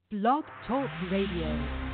Blog Talk Radio.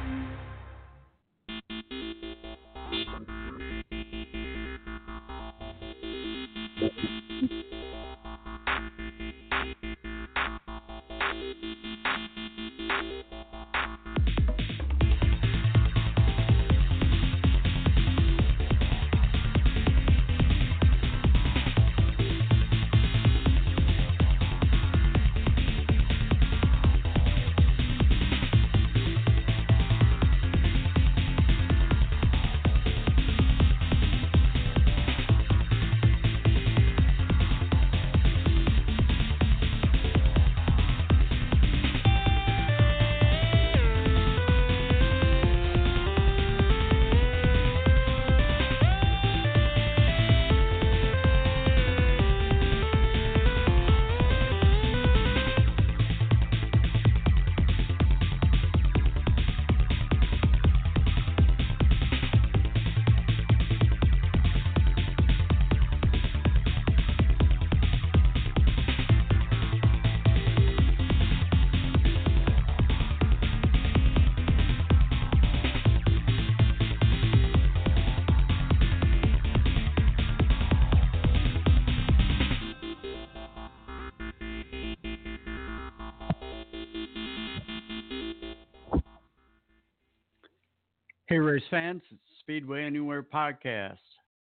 Hey, race fans, it's Speedway Anywhere podcast,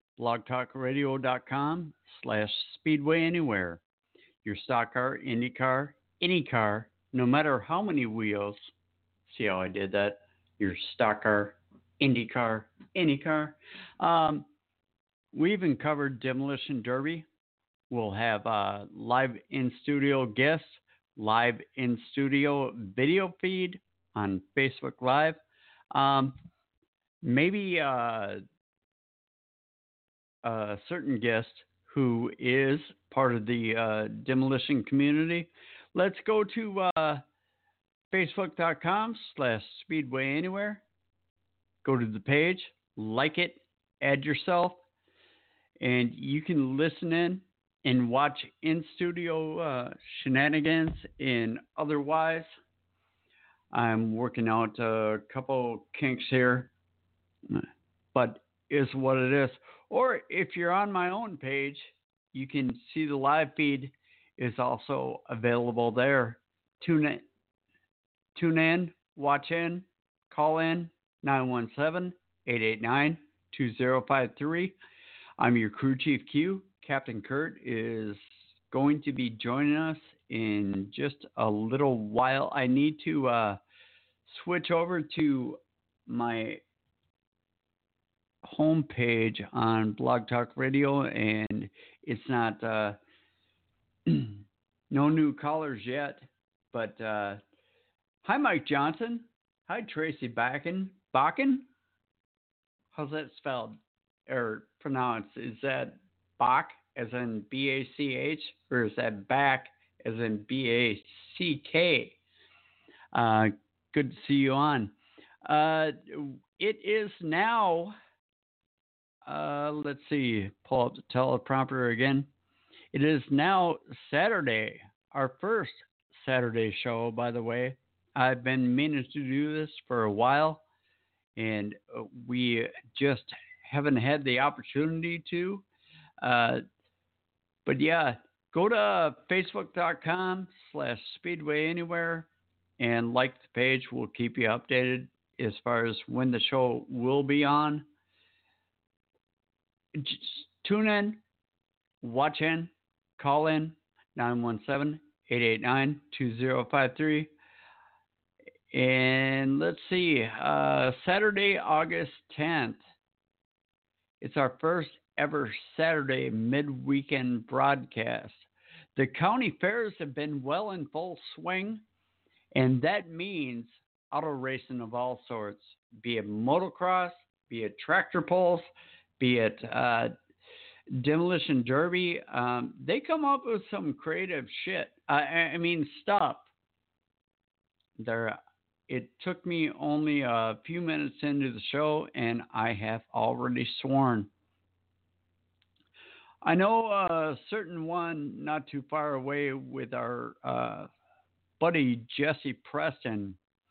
blogtalkradio.com/Speedway Anywhere. Your stock car, Indy car, any car, no matter how many wheels. See how I did that? Your stock car, Indy car, any car. We even covered Demolition Derby. We'll have live in-studio guests, live in-studio video feed on Facebook Live. Maybe a certain guest who is part of the demolition community. Let's go to facebook.com/Speedway Anywhere. Go to the page, like it, add yourself, and you can listen in and watch in-studio shenanigans and otherwise. I'm working out a couple kinks here, but is what it is. Or if you're on my own page, you can see the live feed is also available there. Tune in, watch in, call in 917-889-2053. I'm your crew chief Q. Captain Kurt is going to be joining us in just a little while. I need to switch over to my homepage on Blog Talk Radio, and it's not no new callers yet. But hi, Mike Johnson. Hi, Tracy Bakken. How's that spelled or pronounced? Is that Bach as in B-A-C-H, or is that back as in B-A-C-K? Good to see you on. It is now, let's see, pull up the teleprompter again. It is now Saturday, our first Saturday show, by the way. I've been meaning to do this for a while, and we just haven't had the opportunity to. But yeah, go to facebook.com/Speedway Anywhere and like the page. We'll keep you updated as far as when the show will be on. Just tune in, watch in, call in 917-889-2053. And let's see, Saturday, August 10th. It's our first ever Saturday mid-weekend broadcast. The county fairs have been well in full swing, and that means auto racing of all sorts, be it motocross, be it tractor pulls, be it demolition derby. They come up with some creative shit. I mean, stuff. It took me only a few minutes into the show, and I have already sworn. I know a certain one not too far away with our buddy Jesse Preston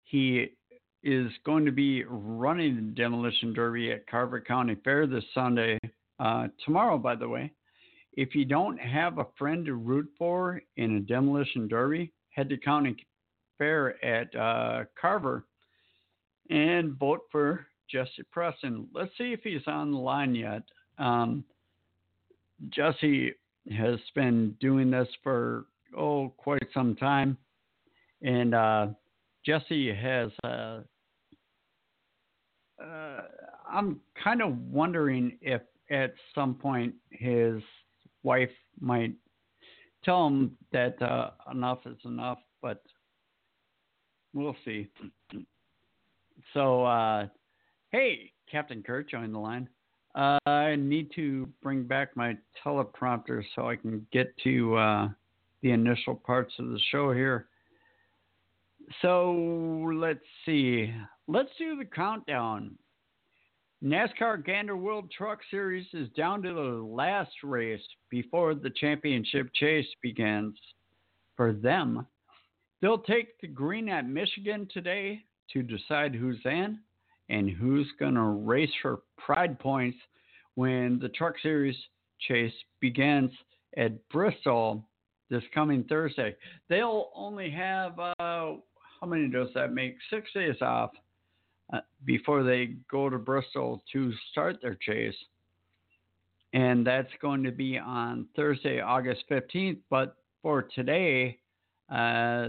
He is going to be running the Demolition Derby at Carver County Fair this Sunday. Tomorrow, by the way. If you don't have a friend to root for in a Demolition Derby, head to County Fair at Carver and vote for Jesse Preston. Let's see if he's on the line yet. Jesse has been doing this for quite some time, and Jesse has. I'm kind of wondering if at some point his wife might tell him that enough is enough, but we'll see. So, hey, Captain Kurt joined the line. I need to bring back my teleprompter so I can get to the initial parts of the show here. So, let's see. Let's do the countdown. NASCAR Gander World Truck Series is down to the last race before the championship chase begins. For them, they'll take the green at Michigan today to decide who's in and who's going to race for pride points when the Truck Series chase begins at Bristol this coming Thursday. They'll only have, how many does that make? 6 days off before they go to Bristol to start their chase. And that's going to be on Thursday, August 15th. But for today, there's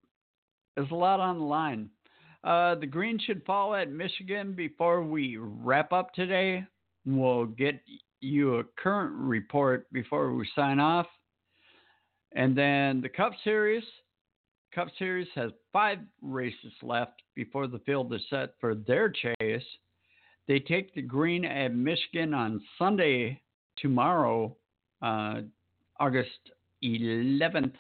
a lot on the line. The green should fall at Michigan before we wrap up today. We'll get you a current report before we sign off. And then the Cup Series has 5 races left before the field is set for their chase. They take the green at Michigan on Sunday, tomorrow, August 11th.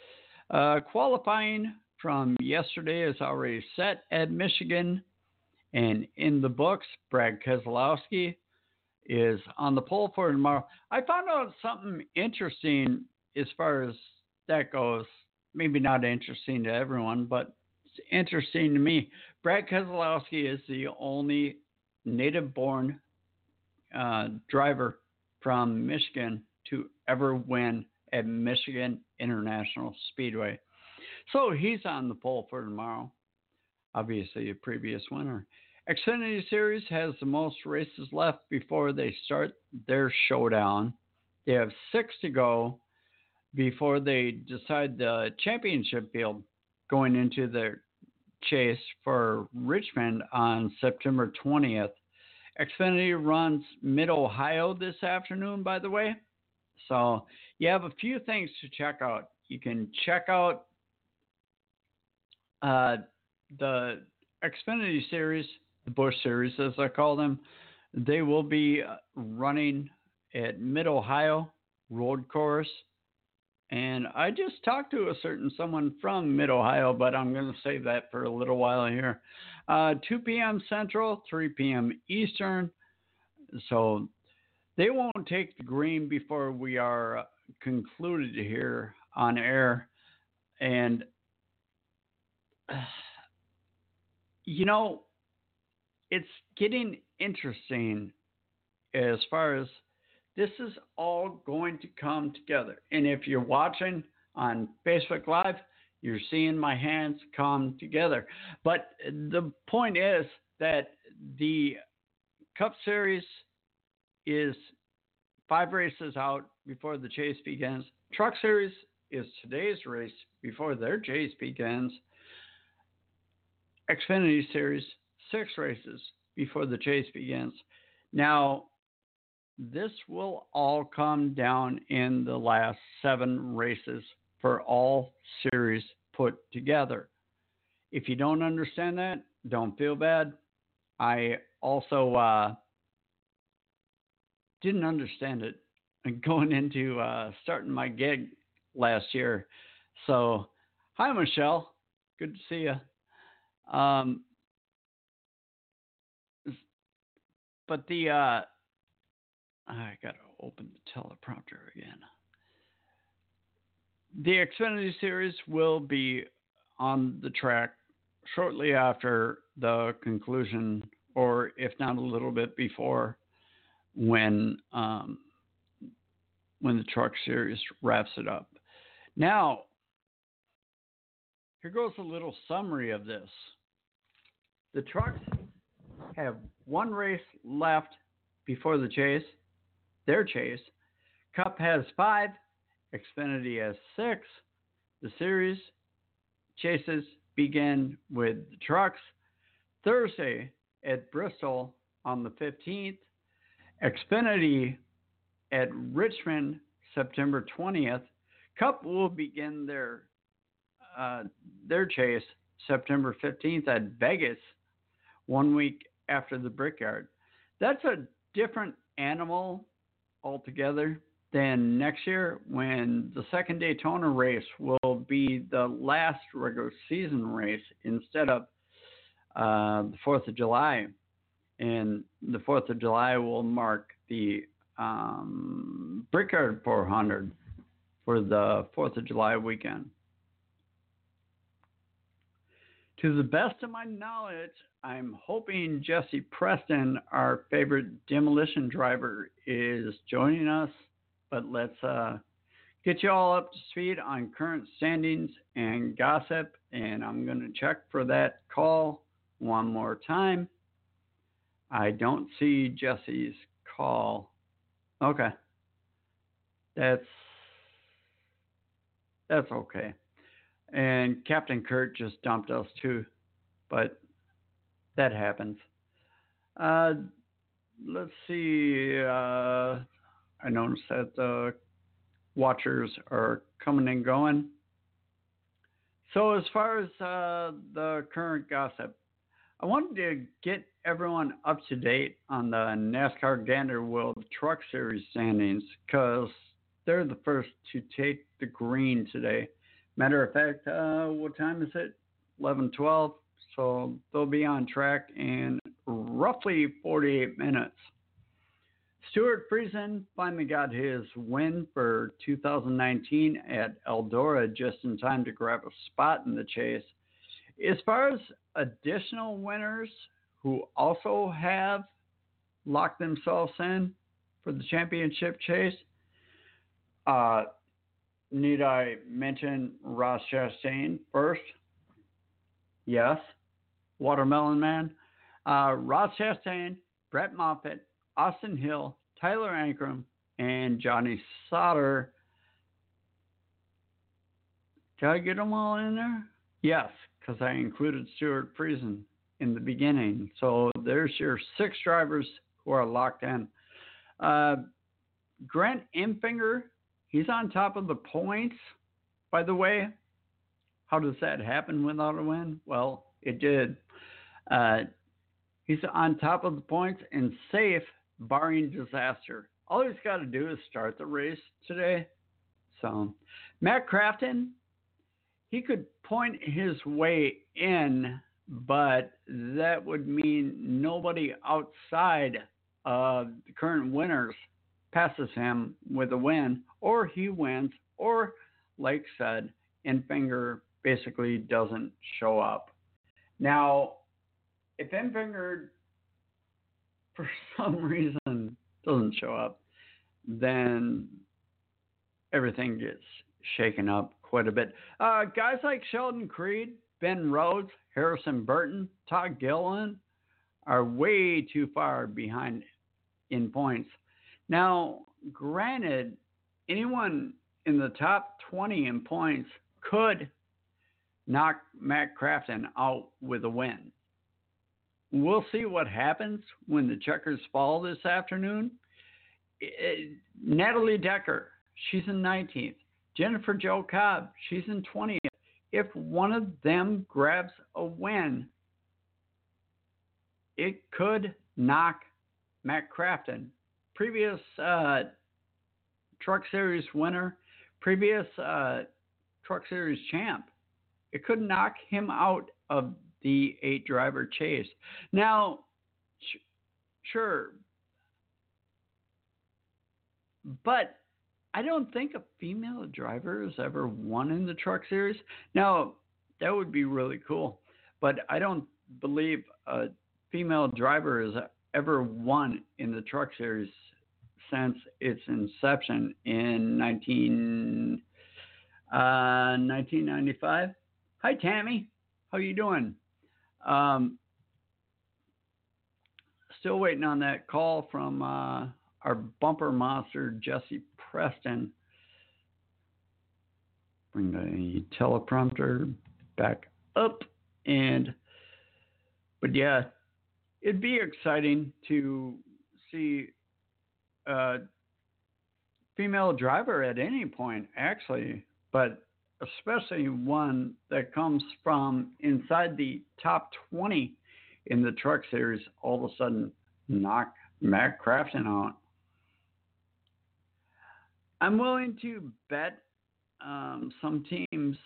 Qualifying from yesterday is already set at Michigan. And in the books, Brad Keselowski is on the pole for tomorrow. I found out something interesting as far as that goes. Maybe not interesting to everyone, but it's interesting to me. Brad Keselowski is the only native-born driver from Michigan to ever win at Michigan International Speedway. So he's on the pole for tomorrow. Obviously, a previous winner. Xfinity Series has the most races left before they start their showdown. They have 6 to go before they decide the championship field going into their chase for Richmond on September 20th. Xfinity runs Mid-Ohio this afternoon, by the way. So you have a few things to check out. You can check out the Xfinity Series, the Busch Series as I call them. They will be running at Mid-Ohio Road Course. And I just talked to a certain someone from Mid-Ohio, but I'm going to save that for a little while here. 2 p.m. Central, 3 p.m. Eastern. So they won't take the green before we are concluded here on air. And, you know, it's getting interesting as far as this is all going to come together. And if you're watching on Facebook Live, you're seeing my hands come together. But the point is that the Cup Series is 5 races out before the chase begins. Truck Series is today's race before their chase begins. Xfinity Series, 6 races before the chase begins. Now, this will all come down in the last 7 races for all series put together. If you don't understand that, don't feel bad. I also didn't understand it going into starting my gig last year. So, hi, Michelle. Good to see you. But the I got to open the teleprompter again. The Xfinity Series will be on the track shortly after the conclusion, or if not a little bit before, when the Truck Series wraps it up. Now, here goes a little summary of this. The trucks have one race left before their chase. Cup has 5, Xfinity has 6. The series chases begin with the trucks Thursday at Bristol on the 15th. Xfinity at Richmond September 20th. Cup will begin their chase September 15th at Vegas, 1 week after the Brickyard. That's a different animal altogether than next year, when the second Daytona race will be the last regular season race instead of the 4th of July. And the 4th of July will mark the Brickyard 400 for the 4th of July weekend. To the best of my knowledge, I'm hoping Jesse Preston, our favorite demolition driver, is joining us. But let's get you all up to speed on current standings and gossip. And I'm going to check for that call one more time. I don't see Jesse's call. Okay. That's okay. And Captain Kurt just dumped us too, but that happens. Let's see. I noticed that the watchers are coming and going. So as far as the current gossip, I wanted to get everyone up to date on the NASCAR Gander World Truck Series standings, because they're the first to take the green today. Matter of fact, what time is it? 11:12. So they'll be on track in roughly 48 minutes. Stuart Friesen finally got his win for 2019 at Eldora just in time to grab a spot in the chase. As far as additional winners who also have locked themselves in for the championship chase, need I mention Ross Chastain first? Yes. Watermelon Man. Ross Chastain, Brett Moffitt, Austin Hill, Tyler Ankrum, and Johnny Sauter. Did I get them all in there? Yes, because I included Stuart Friesen in the beginning. So there's your 6 drivers who are locked in. Grant Enfinger, he's on top of the points, by the way. How does that happen without a win? Well, it did. He's on top of the points and safe, barring disaster. All he's got to do is start the race today. So, Matt Crafton, he could point his way in, but that would mean nobody outside of the current winners passes him with a win, or he wins, or, like said, Enfinger basically doesn't show up. Now, if Enfinger, for some reason, doesn't show up, then everything gets shaken up quite a bit. Guys like Sheldon Creed, Ben Rhodes, Harrison Burton, Todd Gilliland are way too far behind in points. Now, granted, anyone in the top 20 in points could knock Matt Crafton out with a win. We'll see what happens when the checkers fall this afternoon. Natalie Decker, she's in 19th. Jennifer Jo Cobb, she's in 20th. If one of them grabs a win, it could knock Matt Crafton, previous Truck Series winner, previous Truck Series champ. It could knock him out of the 8-driver chase. Now, sure, but I don't think a female driver has ever won in the Truck Series. Now, that would be really cool. but I don't believe a female driver has ever won in the Truck Series since its inception in 1995. Hi, Tammy. How you doing? Um, Still waiting on that call from our bumper monster, Jesse Preston. Bring the teleprompter back up. But yeah, it'd be exciting to see a female driver at any point, actually, but especially one that comes from inside the top 20 in the Truck Series, all of a sudden knock Matt Crafton out. I'm willing to bet some teams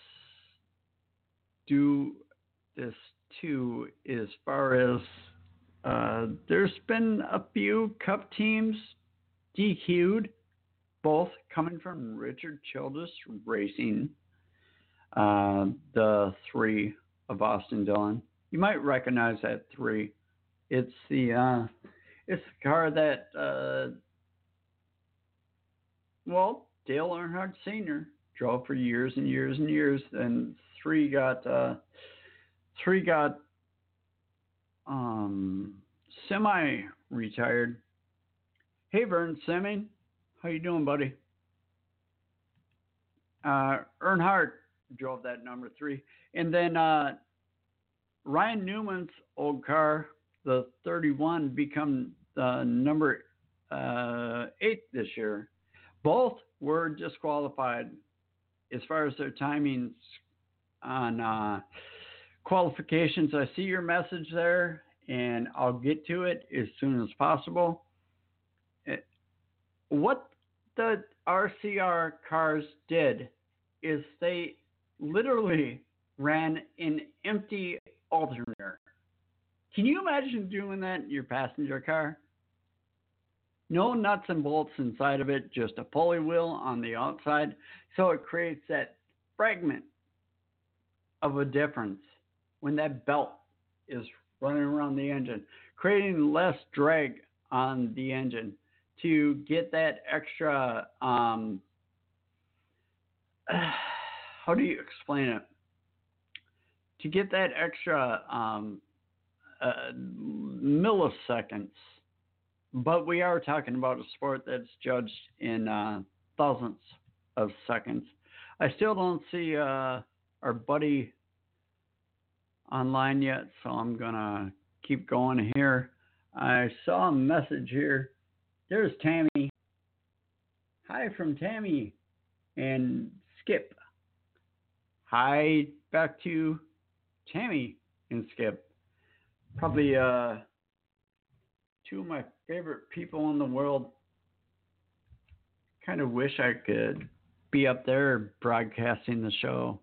do this too, as far as there's been a few Cup teams DQ'd, both coming from Richard Childress Racing, the 3 of Austin Dillon. You might recognize that 3. It's the car that Dale Earnhardt Sr. drove for years and years and years, and 3 got semi-retired. Hey, Vern Semming, how you doing, buddy? Earnhardt drove that number 3, and then Ryan Newman's old car, the 31, become the number 8 this year. Both were disqualified as far as their timings on qualifications. I see your message there, and I'll get to it as soon as possible. What the RCR cars did is they literally ran an empty alternator. Can you imagine doing that in your passenger car? No nuts and bolts inside of it, just a pulley wheel on the outside. So it creates that fragment of a difference when that belt is running around the engine, creating less drag on the engine to get that extra, how do you explain it? To get that extra milliseconds. But we are talking about a sport that's judged in thousandths of seconds. I still don't see our buddy online yet, so I'm going to keep going here. I saw a message here. There's Tammy. Hi from Tammy and Skip. Hi back to Tammy and Skip. Probably 2 of my favorite people in the world. Kind of wish I could be up there broadcasting the show,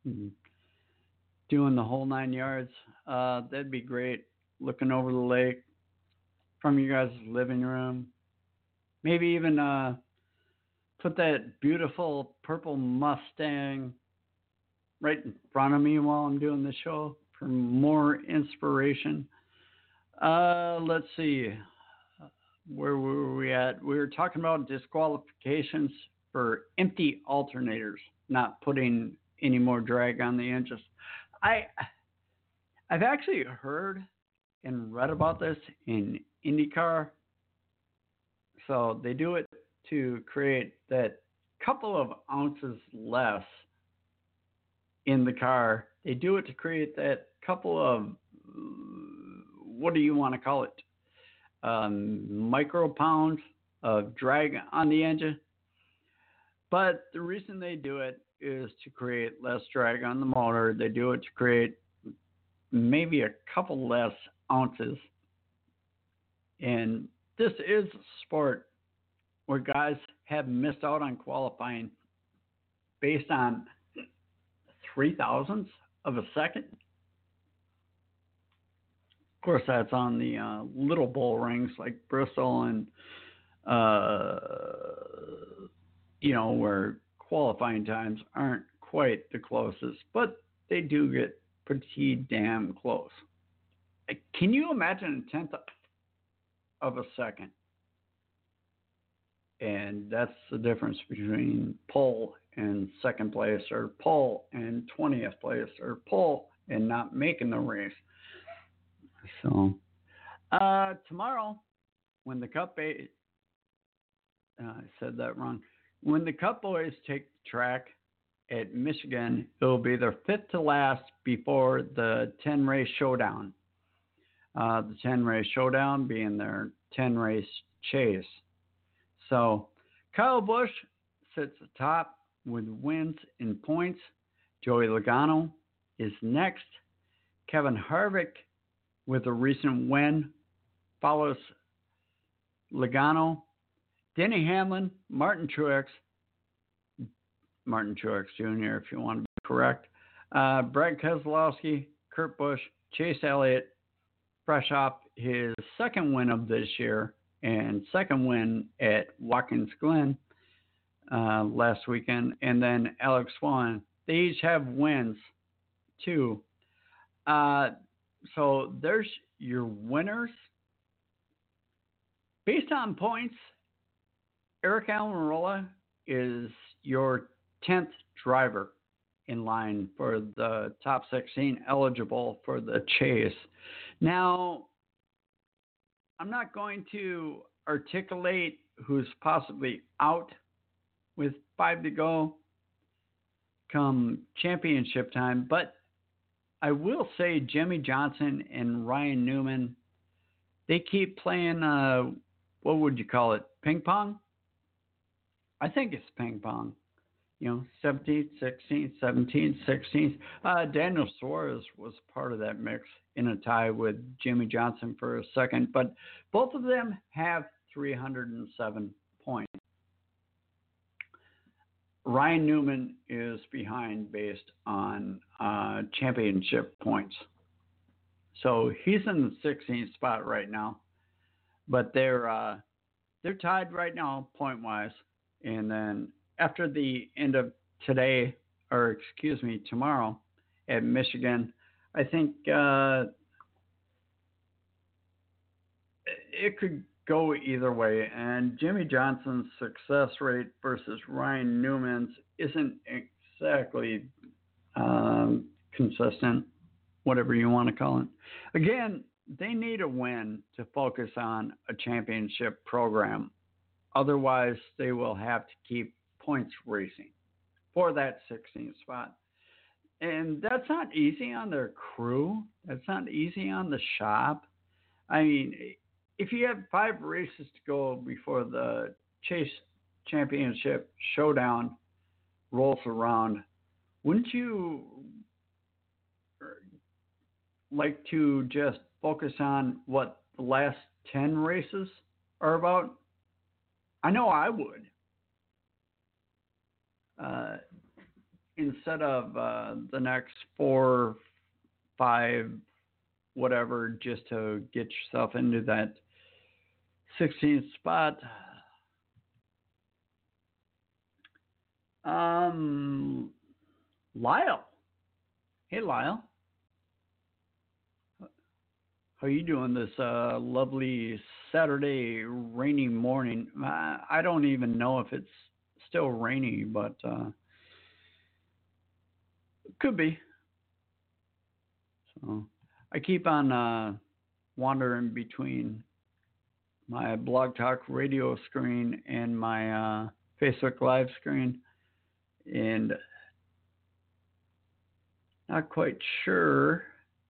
doing the whole 9 yards. That'd be great. Looking over the lake from you guys' living room. Maybe even put that beautiful purple Mustang right in front of me while I'm doing the show for more inspiration. Let's see. Where were we at? We were talking about disqualifications for empty alternators, not putting any more drag on the engines. I've actually heard and read about this in IndyCar. So they do it to create that couple of ounces less in the car. They do it to create that couple of, what do you want to call it? Micro pounds of drag on the engine. But the reason they do it is to create less drag on the motor. They do it to create maybe a couple less ounces. And this is a sport where guys have missed out on qualifying based on 0.003 of a second. Of course, that's on the little bull rings like Bristol and, where qualifying times aren't quite the closest, but they do get pretty damn close. Can you imagine a tenth of a second? And that's the difference between pole and second place, or pole and 20th place, or pole and not making the race. So tomorrow, when the Cup I said that wrong. When the Cup boys take the track at Michigan, it'll be their fifth to last before the 10-race showdown. The 10-race showdown being their 10-race chase. So Kyle Busch sits atop with wins and points. Joey Logano is next. Kevin Harvick, with a recent win, follows Logano. Denny Hamlin, Martin Truex Jr., if you want to be correct. Brad Keselowski, Kurt Busch, Chase Elliott, fresh off his second win of this year and second win at Watkins Glen last weekend. And then Alex Swan. They each have wins, too. So there's your winners. Based on points, Eric Almirola is your 10th driver in line for the top 16 eligible for the chase. Now, I'm not going to articulate who's possibly out with 5 to go come championship time, but I will say Jimmie Johnson and Ryan Newman, they keep playing, what would you call it, ping pong? I think it's ping pong. 17th, 16th, 17th, 16th. Daniel Suarez was part of that mix in a tie with Jimmie Johnson for a second, but both of them have 307 points. Ryan Newman is behind based on championship points. So he's in the 16th spot right now, but they're tied right now point-wise. And then after the end of tomorrow at Michigan, I think it could go either way. And Jimmie Johnson's success rate versus Ryan Newman's isn't exactly consistent, whatever you want to call it. Again, they need a win to focus on a championship program. Otherwise, they will have to keep points racing for that 16th spot. And that's not easy on their crew. That's not easy on the shop. I mean, if you have 5 races to go before the Chase Championship showdown rolls around, wouldn't you like to just focus on what the last 10 races are about? I know I would. Instead of the next 4, 5, whatever, just to get yourself into that 16th spot. Lyle. Hey, Lyle. How you doing this lovely Saturday rainy morning? I don't even know if it's still rainy, but it could be. So I keep on wandering between my Blog Talk Radio screen and my Facebook Live screen, and not quite sure.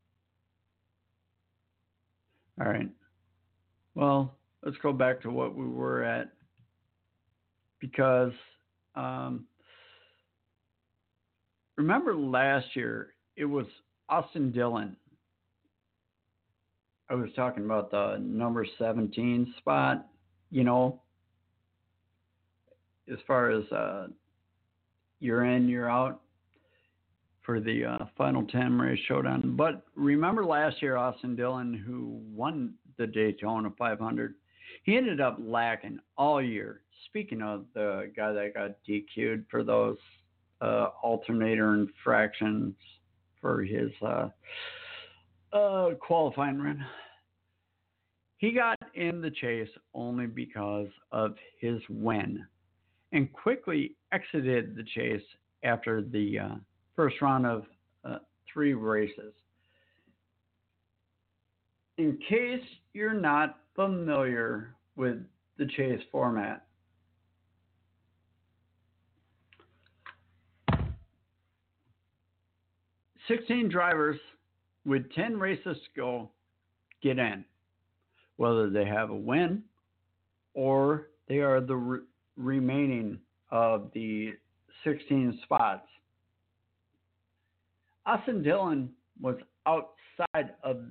All right. Well, let's go back to what we were at, because remember last year it was Austin Dillon. I was talking about the number 17 spot, as far as you're in, you're out for the final 10 race showdown. But remember last year, Austin Dillon, who won the Daytona 500, he ended up lacking all year. Speaking of the guy that got DQ'd for those alternator infractions for his qualifying run. He got in the chase only because of his win and quickly exited the chase after the first round of 3 races. In case you're not familiar with the chase format, 16 drivers with 10 races to go get in, whether they have a win or they are the remaining of the 16 spots. Austin Dillon was outside of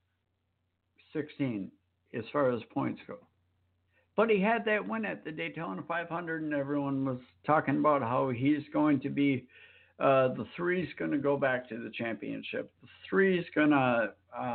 16 as far as points go. But he had that win at the Daytona 500, and everyone was talking about how he's going to be, the 3's going to go back to the championship. The 3's going to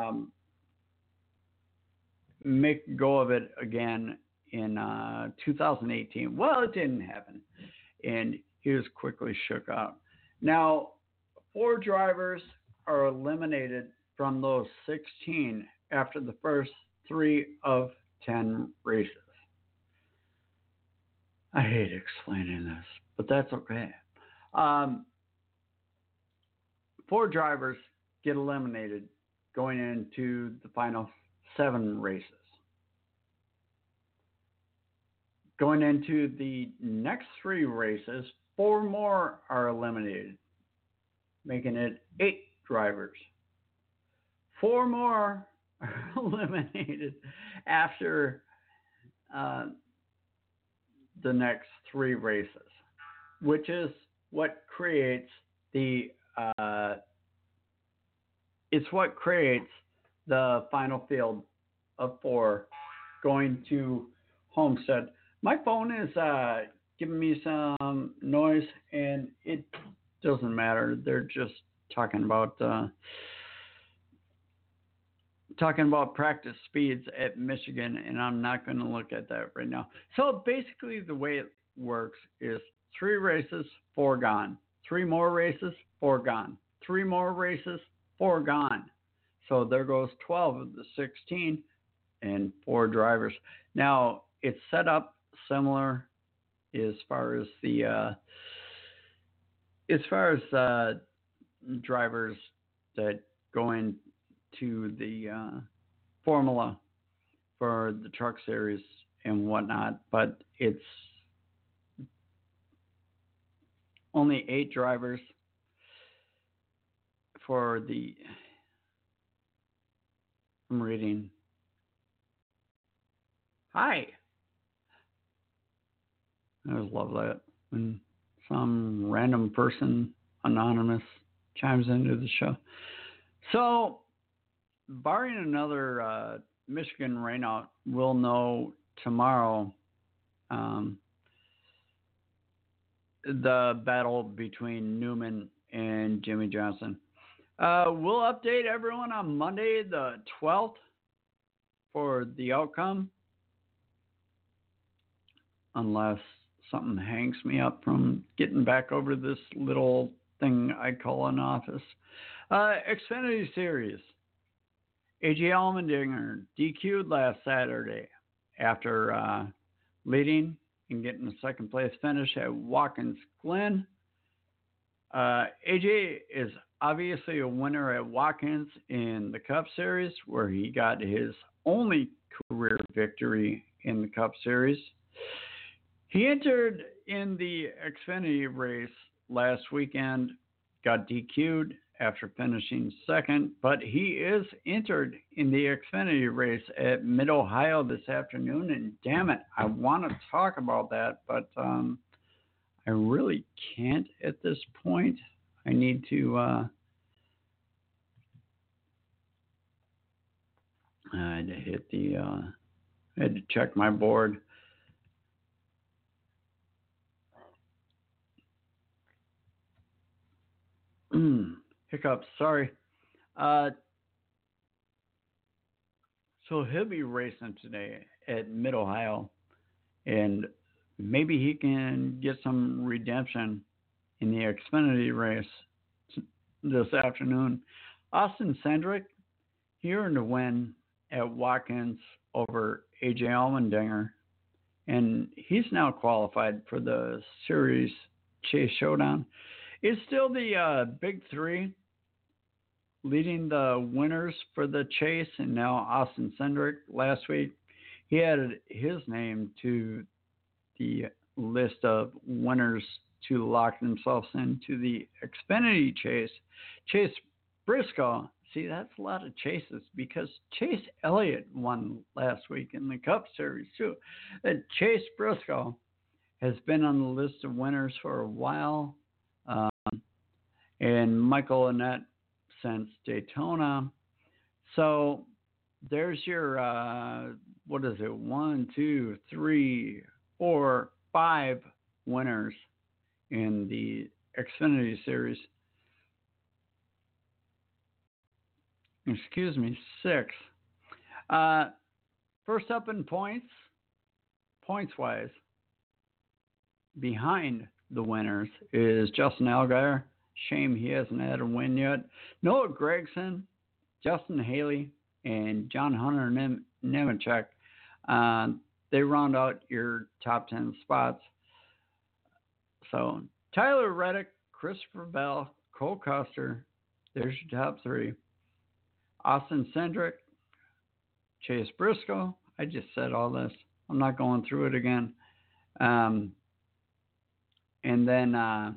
make go of it again in 2018. Well, it didn't happen, and he was quickly shook out. Now, 4 drivers are eliminated from those 16 after the first 3 of 10 races. I hate explaining this, but that's okay. 4 drivers get eliminated going into the final 7 races. Going into the next 3 races, 4 more are eliminated, making it 8 drivers. 4 more are eliminated after the next 3 races, which is what creates the final field of 4 going to Homestead. My phone is giving me some noise, and it doesn't matter. They're just talking about practice speeds at Michigan, and I'm not going to look at that right now. So basically the way it works is 3 races, 4 gone. 3 more races, 4 gone. 3 more races, 4 gone. So there goes 12 of the 16 and 4 drivers. Now, it's set up similar as far as the drivers that go into the formula for the truck series and whatnot, but it's only 8 drivers for the. I'm reading. Hi. I always love that when some random person, anonymous, chimes into the show. So, barring another Michigan rainout, we'll know tomorrow the battle between Newman and Jimmy Johnson. We'll update everyone on Monday the 12th for the outcome, unless something hangs me up from getting back over this little thing I call an office. Xfinity Series. A.J. Allmendinger DQ'd last Saturday after leading and getting a second place finish at Watkins Glen. A.J. is obviously a winner at Watkins in the Cup Series, where he got his only career victory in the Cup Series. He entered in the Xfinity race last weekend, got DQ'd after finishing second, but he is entered in the Xfinity race at Mid-Ohio this afternoon, and damn it, I want to talk about that, but I really can't at this point. I need to I had to hit the I had to check my board. Hiccups, sorry. So he'll be racing today at Mid-Ohio, and maybe he can get some redemption in the Xfinity race this afternoon. Austin Cindric, he earned a win at Watkins over AJ Allmendinger, and he's now qualified for the Series Chase Showdown. It's still the big three leading the winners for the Chase, and now Austin Cindric. Last week, he added his name to the list of winners to lock themselves into the Xfinity Chase. Chase Briscoe, see, that's a lot of chases because Chase Elliott won last week in the Cup Series too. And Chase Briscoe has been on the list of winners for a while, and Michael Annett since Daytona. So there's your, what is it, 1, 2, 3, 4, 5 winners in the Xfinity Series. Excuse me, 6. First up in points-wise, behind the winners is Justin Allgaier. Shame he hasn't had a win yet. Noah Gragson, Justin Haley, and John Hunter Nemechek. They round out your top 10 spots. So Tyler Reddick, Christopher Bell, Cole Custer, there's your top 3. Austin Cindric, Chase Briscoe. I just said all this. I'm not going through it again. And then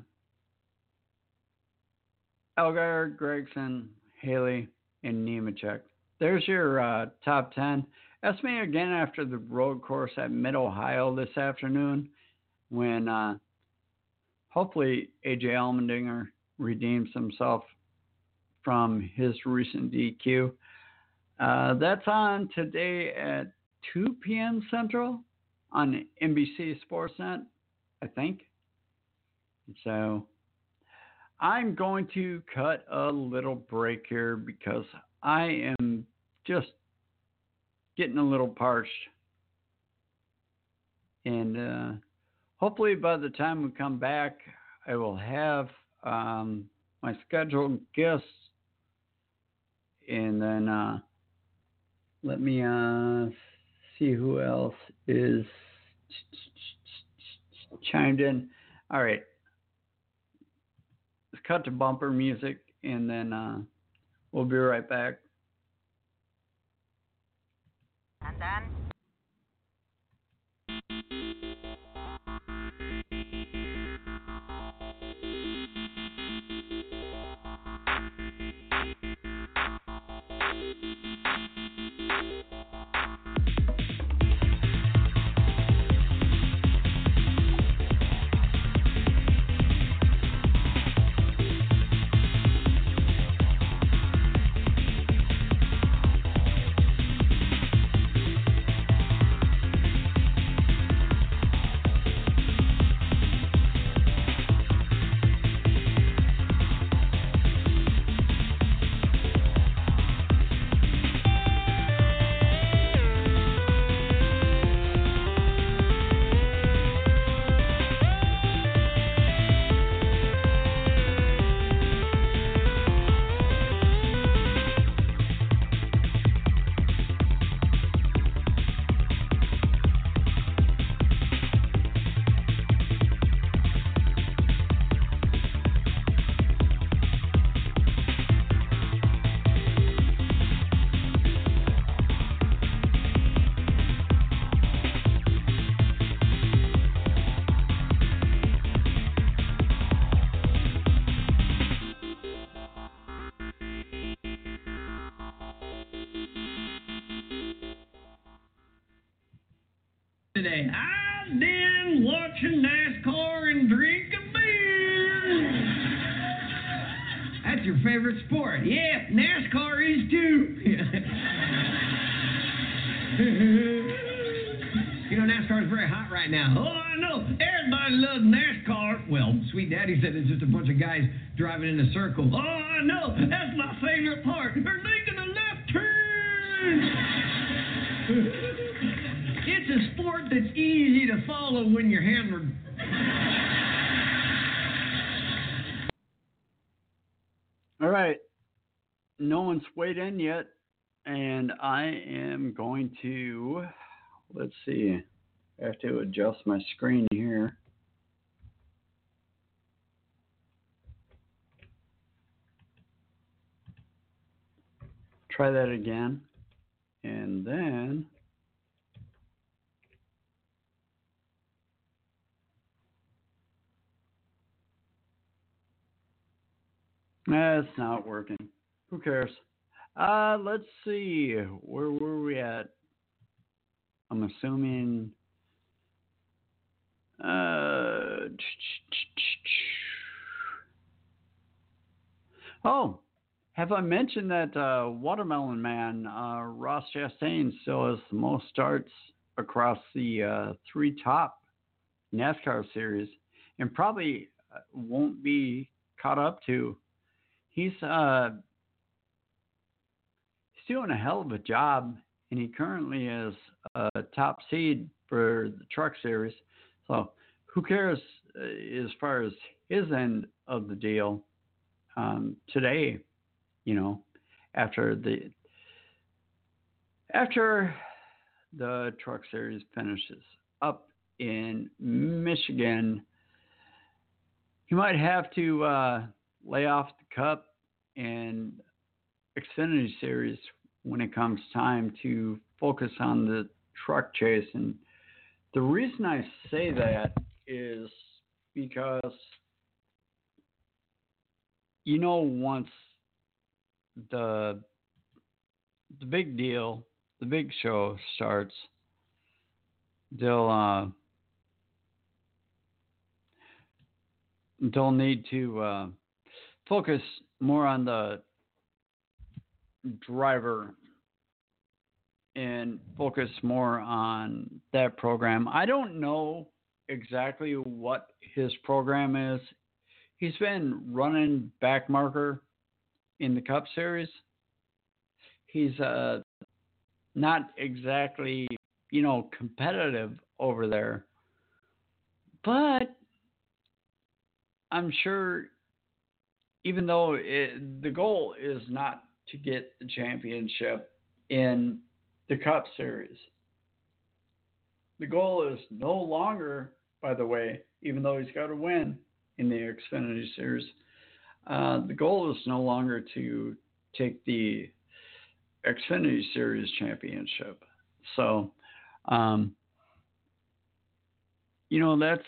Allgaier, Gragson, Haley, and Nemechek. There's your top 10. Ask me again after the road course at Mid-Ohio this afternoon when hopefully AJ Allmendinger redeems himself from his recent DQ. That's on today at 2 p.m. Central on NBC Sportsnet, I think. So I'm going to cut a little break here because I am just getting a little parched. And hopefully by the time we come back, I will have my scheduled guests. And then let me see who else is chimed in. All right. Let's cut to bumper music, and then we'll be right back. And then... Today, I've been watching NASCAR and drinking beer. That's your favorite sport. Yeah, NASCAR is too. You know, NASCAR is very hot right now. Oh, I know. Everybody loves NASCAR. Well, Sweet Daddy said it's just a bunch of guys driving in a circle. Oh, I know. That's my favorite part. They're making a left turn. It's a sport that's easy to follow when you're hammered. no one's weighed in yet, and I am going to, let's see, I have to adjust my screen here. Try that again, and then it's not working. Who cares? Let's see. Where were we at? I'm assuming. Oh, have I mentioned that Watermelon Man, Ross Chastain, still has the most starts across the three top NASCAR series, and probably won't be caught up to. He's doing a hell of a job, and he currently is a top seed for the Truck Series. So who cares as far as his end of the deal today? You know, after the Truck Series finishes up in Michigan, he might have to lay off the Cup and Xfinity Series when it comes time to focus on the truck chase. And the reason I say that is because, you know, once the big deal, the big show starts, they'll need to focus more on the driver and focus more on that program. I don't know exactly what his program is. He's been running back marker in the Cup Series. He's not exactly, you know, competitive over there. But I'm sure, even though the goal is not to get the championship in the Cup Series, the goal is no longer, by the way, even though he's got to win in the Xfinity Series, the goal is no longer to take the Xfinity Series championship. So, you know, that's,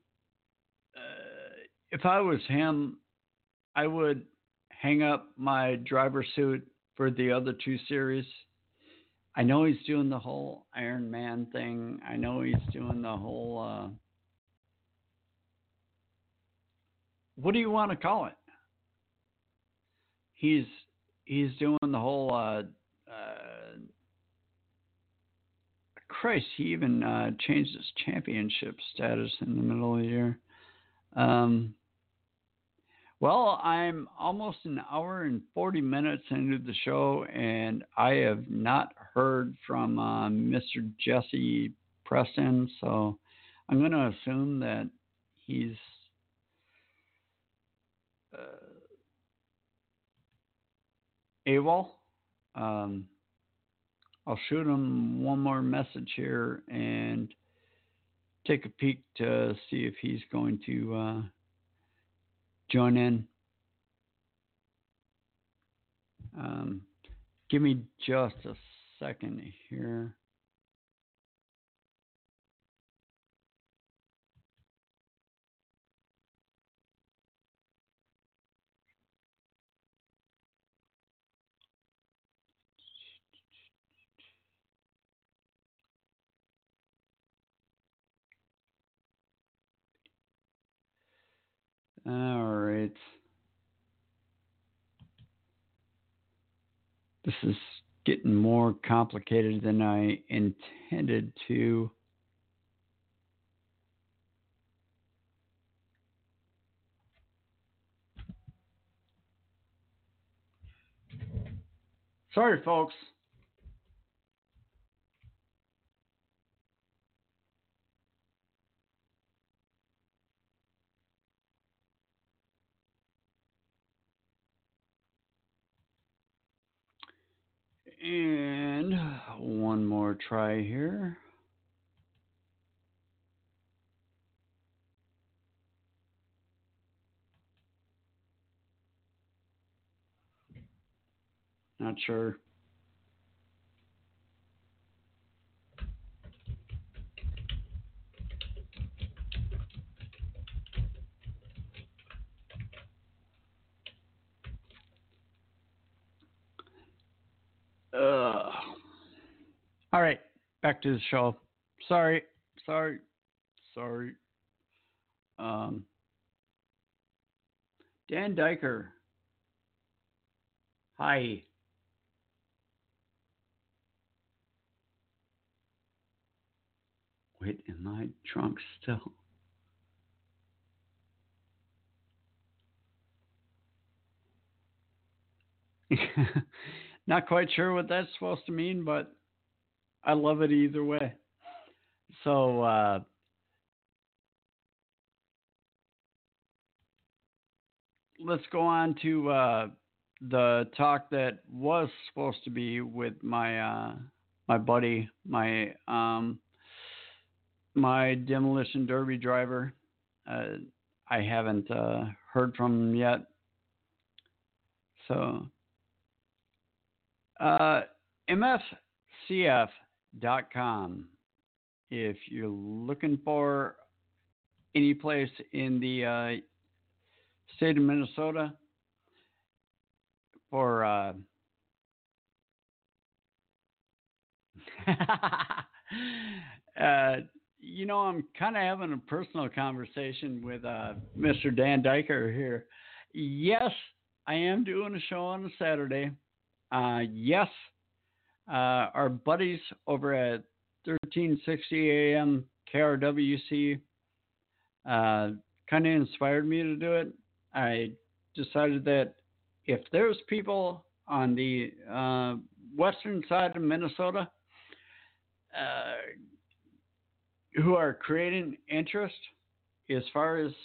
if I was him, I would hang up my driver suit for the other two series. I know he's doing the whole Iron Man thing. I know he's doing the whole, what do you want to call it? He's doing the whole, Christ, he even changed his championship status in the middle of the year. Well, I'm almost an hour and 40 minutes into the show, and I have not heard from Mr. Jesse Preston, so I'm going to assume that he's AWOL. I'll shoot him one more message here and take a peek to see if he's going to join in. Give me just a second here. All right. This is getting more complicated than I intended to. Sorry, folks. And one more try here. Not sure. All right, back to the show. Sorry. Dan Diker. Hi. Wait, in my trunk still. Not quite sure what that's supposed to mean, but I love it either way. So, let's go on to the talk that was supposed to be with my my buddy, my demolition derby driver. I haven't heard from him yet. So, mfcf.com. If you're looking for any place in the state of Minnesota for you know, I'm kind of having a personal conversation with Mr. Dan Diker here. Yes, I am doing a show on a Saturday. Yes, our buddies over at 1360 AM KRWC kind of inspired me to do it. I decided that if there's people on the western side of Minnesota who are creating interest as far as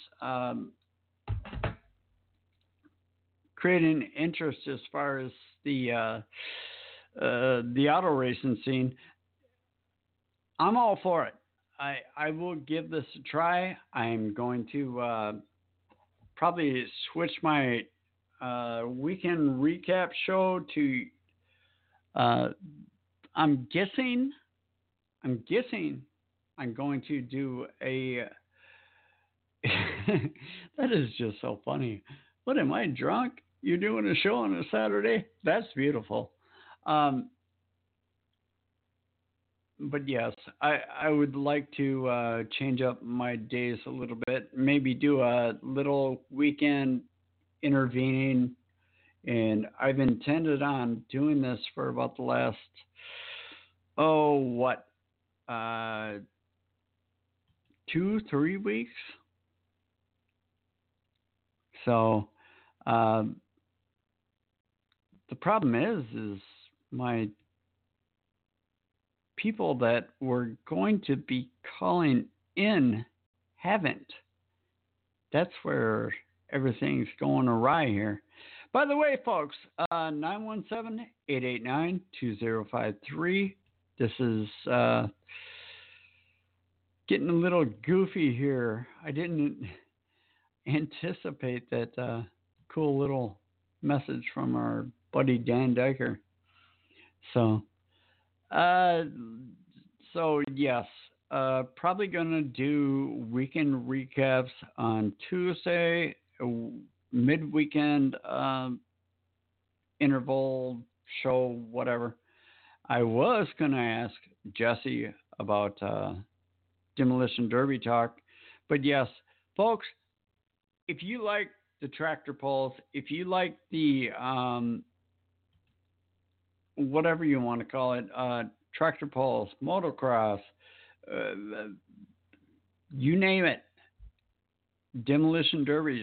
the auto racing scene, I'm all for it. I will give this a try. I'm going to probably switch my weekend recap show to I'm guessing I'm going to do a that is just so funny. What, am I drunk? You're doing a show on a Saturday? That's beautiful. But yes, I would like to change up my days a little bit. Maybe do a little weekend intervening. And I've intended on doing this for about the last, 2-3 weeks. So the problem is my people that were going to be calling in haven't. That's where everything's going awry here. By the way, folks, 917-889-2053. This is getting a little goofy here. I didn't anticipate that cool little message from our buddy Dan Diker. So yes, probably gonna do weekend recaps on Tuesday, mid-weekend interval show, whatever. I was gonna ask Jesse about Demolition Derby talk, but yes, folks, if you like the tractor pulls, if you like the whatever you want to call it, tractor pulls, motocross, you name it, demolition derbies,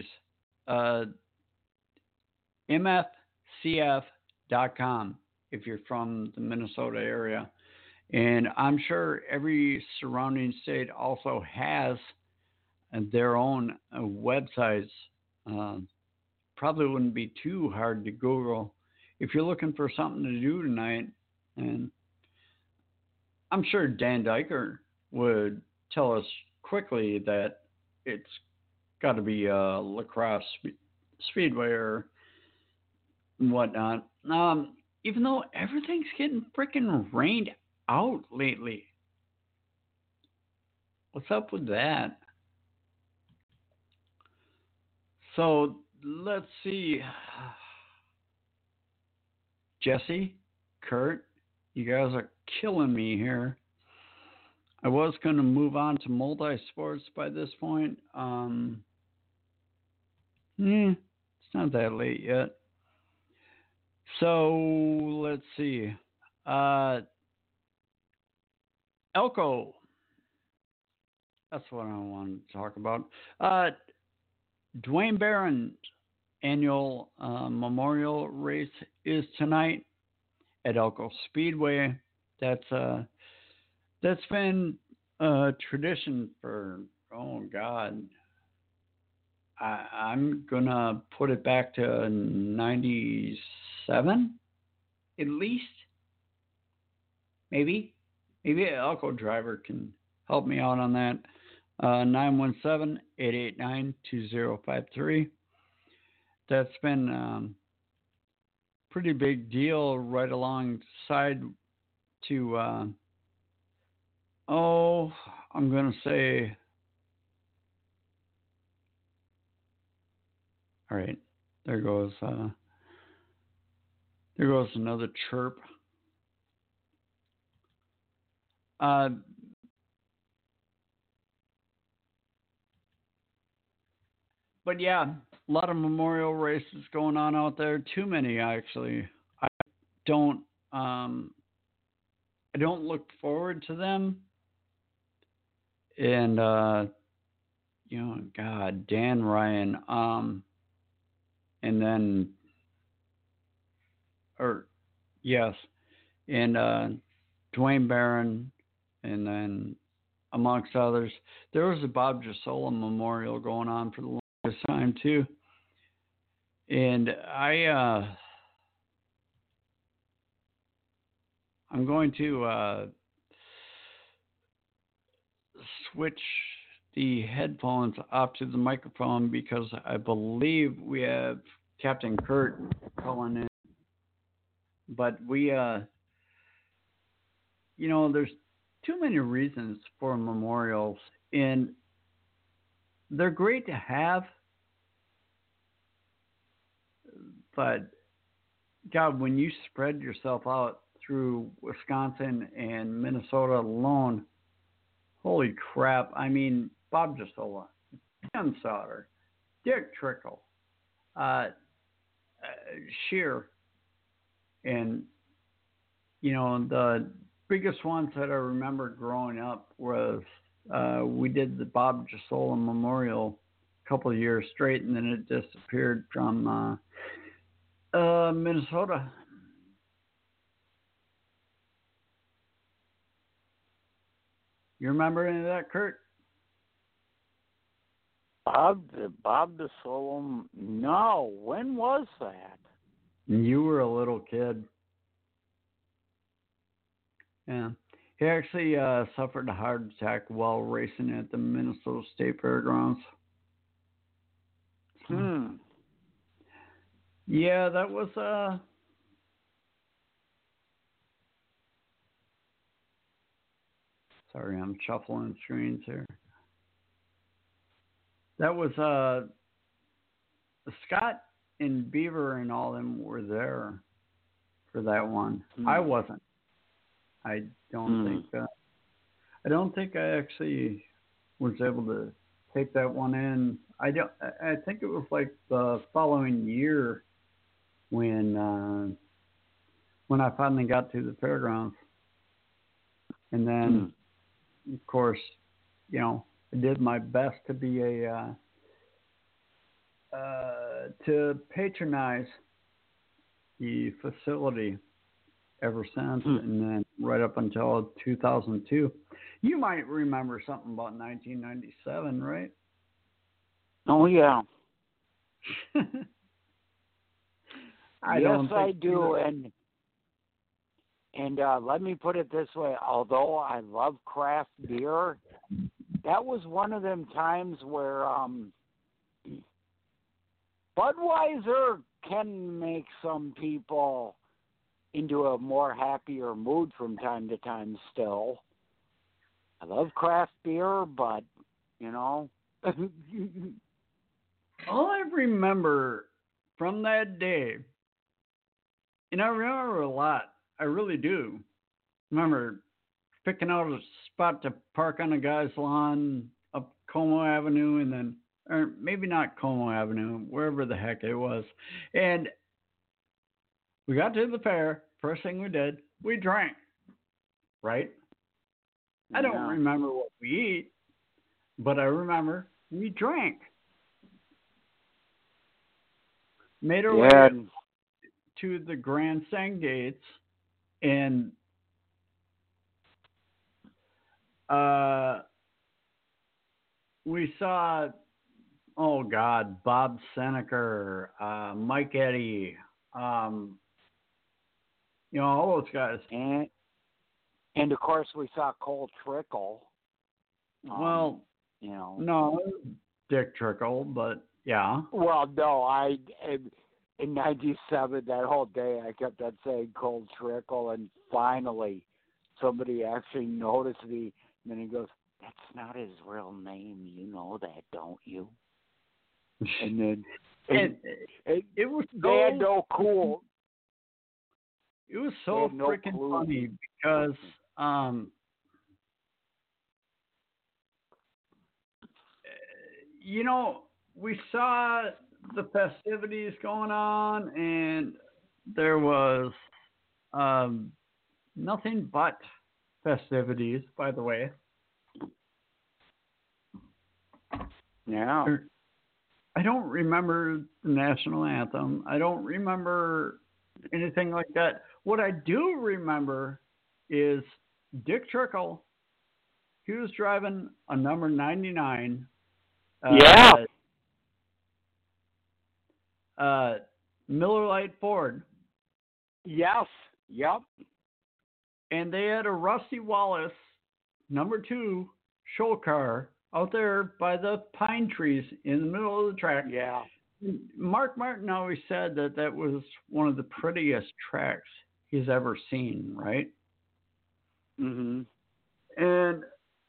mfcf.com if you're from the Minnesota area. And I'm sure every surrounding state also has their own websites. Probably wouldn't be too hard to Google. If you're looking for something to do tonight, And I'm sure Dan Diker would tell us quickly that it's got to be La Crosse Speedway or whatnot. Even though everything's getting freaking rained out lately. What's up with that? So let's see. Jesse, Kurt, you guys are killing me here. I was going to move on to multi-sports by this point. It's not that late yet. So let's see. Elko. That's what I wanted to talk about. Dwayne Barron's annual memorial race is tonight at Elko Speedway. That's been a tradition for, oh God, I'm gonna put it back to 97 at least. Maybe an Elko driver can help me out on that. 917-889-2053. That's been a pretty big deal right alongside to, I'm going to say, all right, there goes another chirp. But yeah, a lot of memorial races going on out there. Too many, actually. I don't look forward to them. And God, Dan Ryan, and then, Dwayne Barron, and then amongst others, there was a Bob Gisola memorial going on for the longest time too. And I'm going to switch the headphones off to the microphone because I believe we have Captain Kurt calling in. But we, there's too many reasons for memorials, and they're great to have, but God, when you spread yourself out through Wisconsin and Minnesota alone, holy crap. I mean, Bob Gisola, Tim Sauter, Dick Trickle, Shear, and, the biggest ones that I remember growing up was we did the Bob Gisola Memorial a couple of years straight, and then it disappeared from Minnesota. You remember any of that, Kurt? Bob Gisola? No. When was that? You were a little kid. Yeah. He actually suffered a heart attack while racing at the Minnesota State Fairgrounds. Yeah, that was sorry, I'm shuffling screens here. That was Scott and Beaver and all them were there for that one. I wasn't. I don't think I actually was able to take that one in. I think it was like the following year when I finally got to the fairgrounds. And then of course, I did my best to be to patronize the facility ever since, and then right up until 2002. You might remember something about 1997, right? Oh, yeah. I do. And let me put it this way, although I love craft beer, that was one of them times where Budweiser can make some people into a more happier mood from time to time still. I love craft beer, but, you know. All I remember from that day, and I remember a lot, I really do. Remember picking out a spot to park on a guy's lawn up Como Avenue, and then, or maybe not Como Avenue, wherever the heck it was. And we got to the fair. First thing we did, we drank, right? I don't remember what we ate, but I remember we drank. Made our way to the grandstand gates, and we saw, oh God, Bob Seneker, Mike Eddy, you know, all those guys. And of course we saw Cole Trickle. Well, you know. No, Dick Trickle, but yeah. Well, no, in '97, that whole day, I kept on saying Cole Trickle, and finally, somebody actually noticed me, and then he goes, "That's not his real name. You know that, don't you?" And then it was they had no cool. It was so freaking funny because you know, we saw the festivities going on, and there was nothing but festivities, by the way. Yeah. I don't remember the national anthem. I don't remember anything like that. What I do remember is Dick Trickle. He was driving a number 99. Miller Lite Ford. Yes. Yep. And they had a Rusty Wallace number 2 show car out there by the pine trees in the middle of the track. Yeah. Mark Martin always said that was one of the prettiest tracks he's ever seen, right? Mm-hmm. And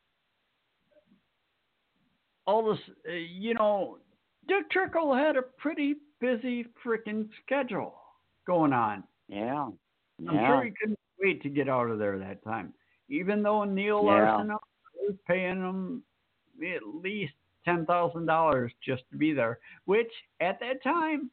all this, you know, Dick Trickle had a pretty busy freaking schedule going on. Yeah. I'm sure he couldn't wait to get out of there that time. Even though Neil Larson was paying him at least $10,000 just to be there, which at that time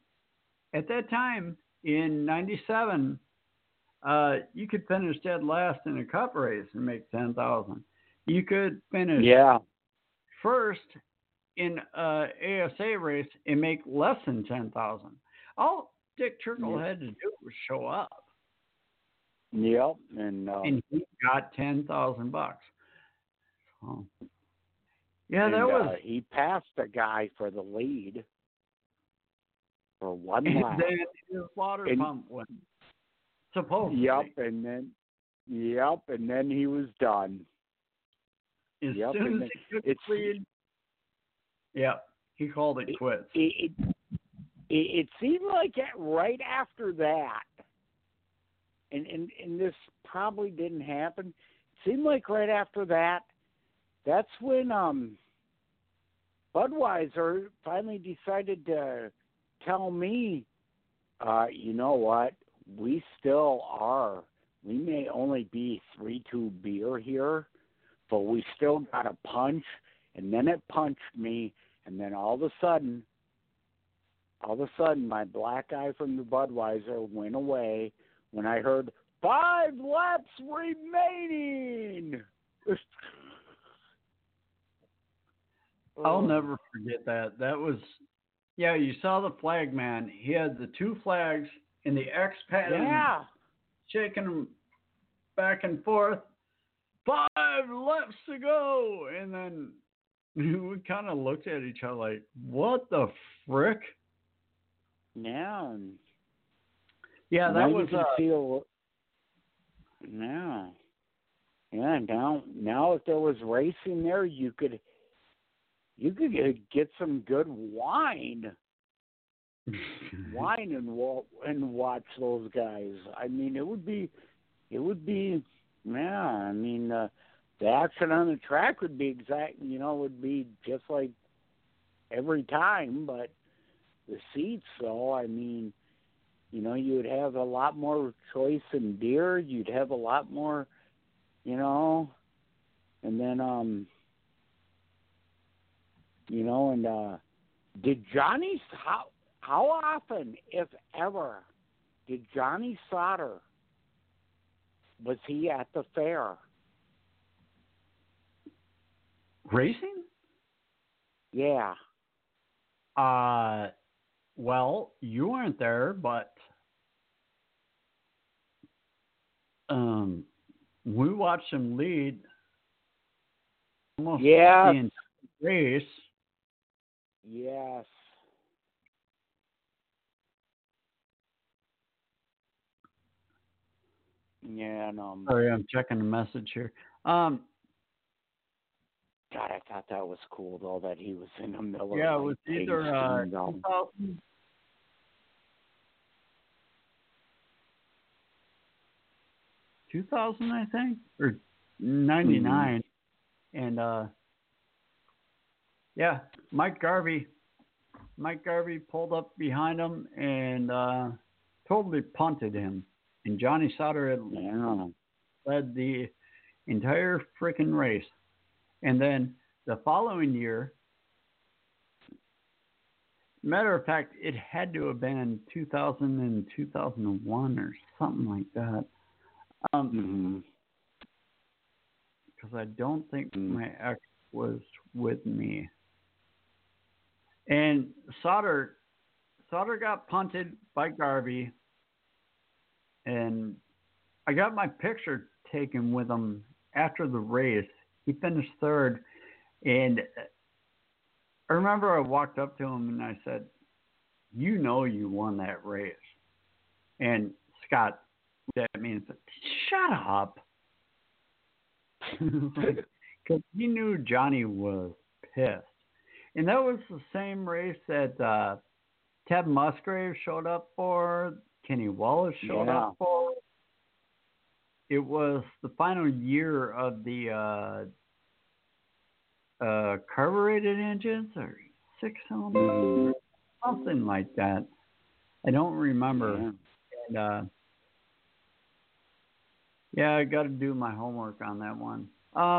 in '97, you could finish dead last in a cup race and make $10,000. You could finish first in a ASA race and make less than $10,000. All Dick Trickle had to do was show up. Yep, and he got $10,000. So, yeah, that was. He passed a guy for the lead for one lap. Then his water pump went. Supposedly. Yep, and then he was done. As soon as he took the lead, he called it quits. It seemed like right after that, and this probably didn't happen. It seemed like right after that, that's when Budweiser finally decided to tell me, you know what, we still are. We may only be 3-2 beer here, but we still got a punch. And then it punched me, and then all of a sudden, my black eye from the Budweiser went away when I heard 5 laps remaining. I'll never forget that. That was, you saw the flag man. He had the 2 flags in the X pattern, shaking them back and forth. 5 laps to go, and then we kind of looked at each other like, "What the frick?" Yeah. Yeah, that was. Yeah, now if there was racing there, you could get some good wine and watch those guys. I mean, it would be, yeah. I mean, the action on the track would be would be just like every time, but the seats, though, I mean, you would have a lot more choice in beer. You'd have a lot more, and then, and did Johnny, how often, if ever, did Johnny Sauter, was he at the fair? Racing? Yeah. Well, you weren't there, but we watched him lead almost the entire race. Yes. Yeah, and sorry, I'm checking the message here. God, I thought that was cool though that he was in the Miller. Yeah, it was Lite either tasting, 2000, I think, or 99, and yeah, Mike Garvey pulled up behind him and totally punted him, and Johnny Sauter had led the entire freaking race. And then the following year, matter of fact, it had to have been 2000 and 2001 or something like that. Because I don't think my ex was with me. And Sauter got punted by Garvey, and I got my picture taken with him after the race. He finished third, and I remember I walked up to him and I said, "You know you won that race." And Scott looked at me and said, "Shut up." Because he knew Johnny was pissed. And that was the same race that Ted Musgrave showed up for, Kenny Wallace showed up for. It was the final year of the carbureted engines or 6-cylinder, something like that. I don't remember. Yeah. And yeah, I got to do my homework on that one.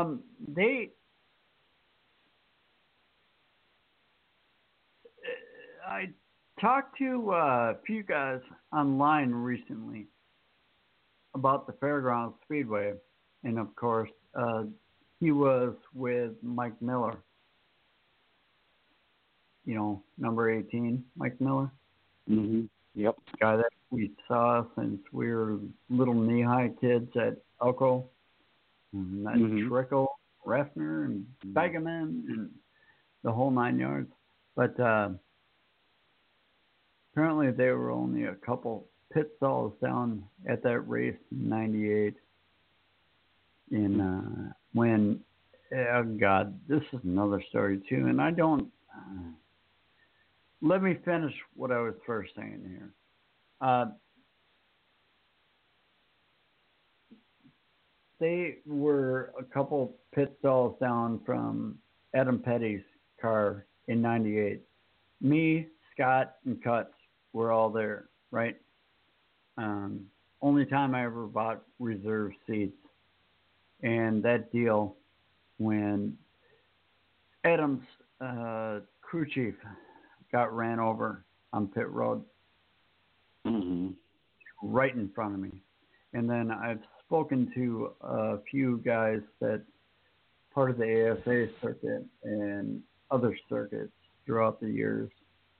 I talked to a few guys online recently about the Fairgrounds Speedway, and of course, he was with Mike Miller. Number 18, Mike Miller. Yep. Guy that we saw since we were little knee-high kids at Elko. And that Trickle, Refner, and Begeman, and the whole 9 yards. But apparently they were only a couple pit stalls down at that race in 98. And when, oh God, this is another story too. And I don't, let me finish what I was first saying here. They were a couple pit stalls down from Adam Petty's car in 98. Me, Scott, and Cuts were all there, right? Only time I ever bought reserve seats. And that deal when Adam's crew chief got ran over on pit road right in front of me. And then I've spoken to a few guys that part of the ASA circuit and other circuits throughout the years.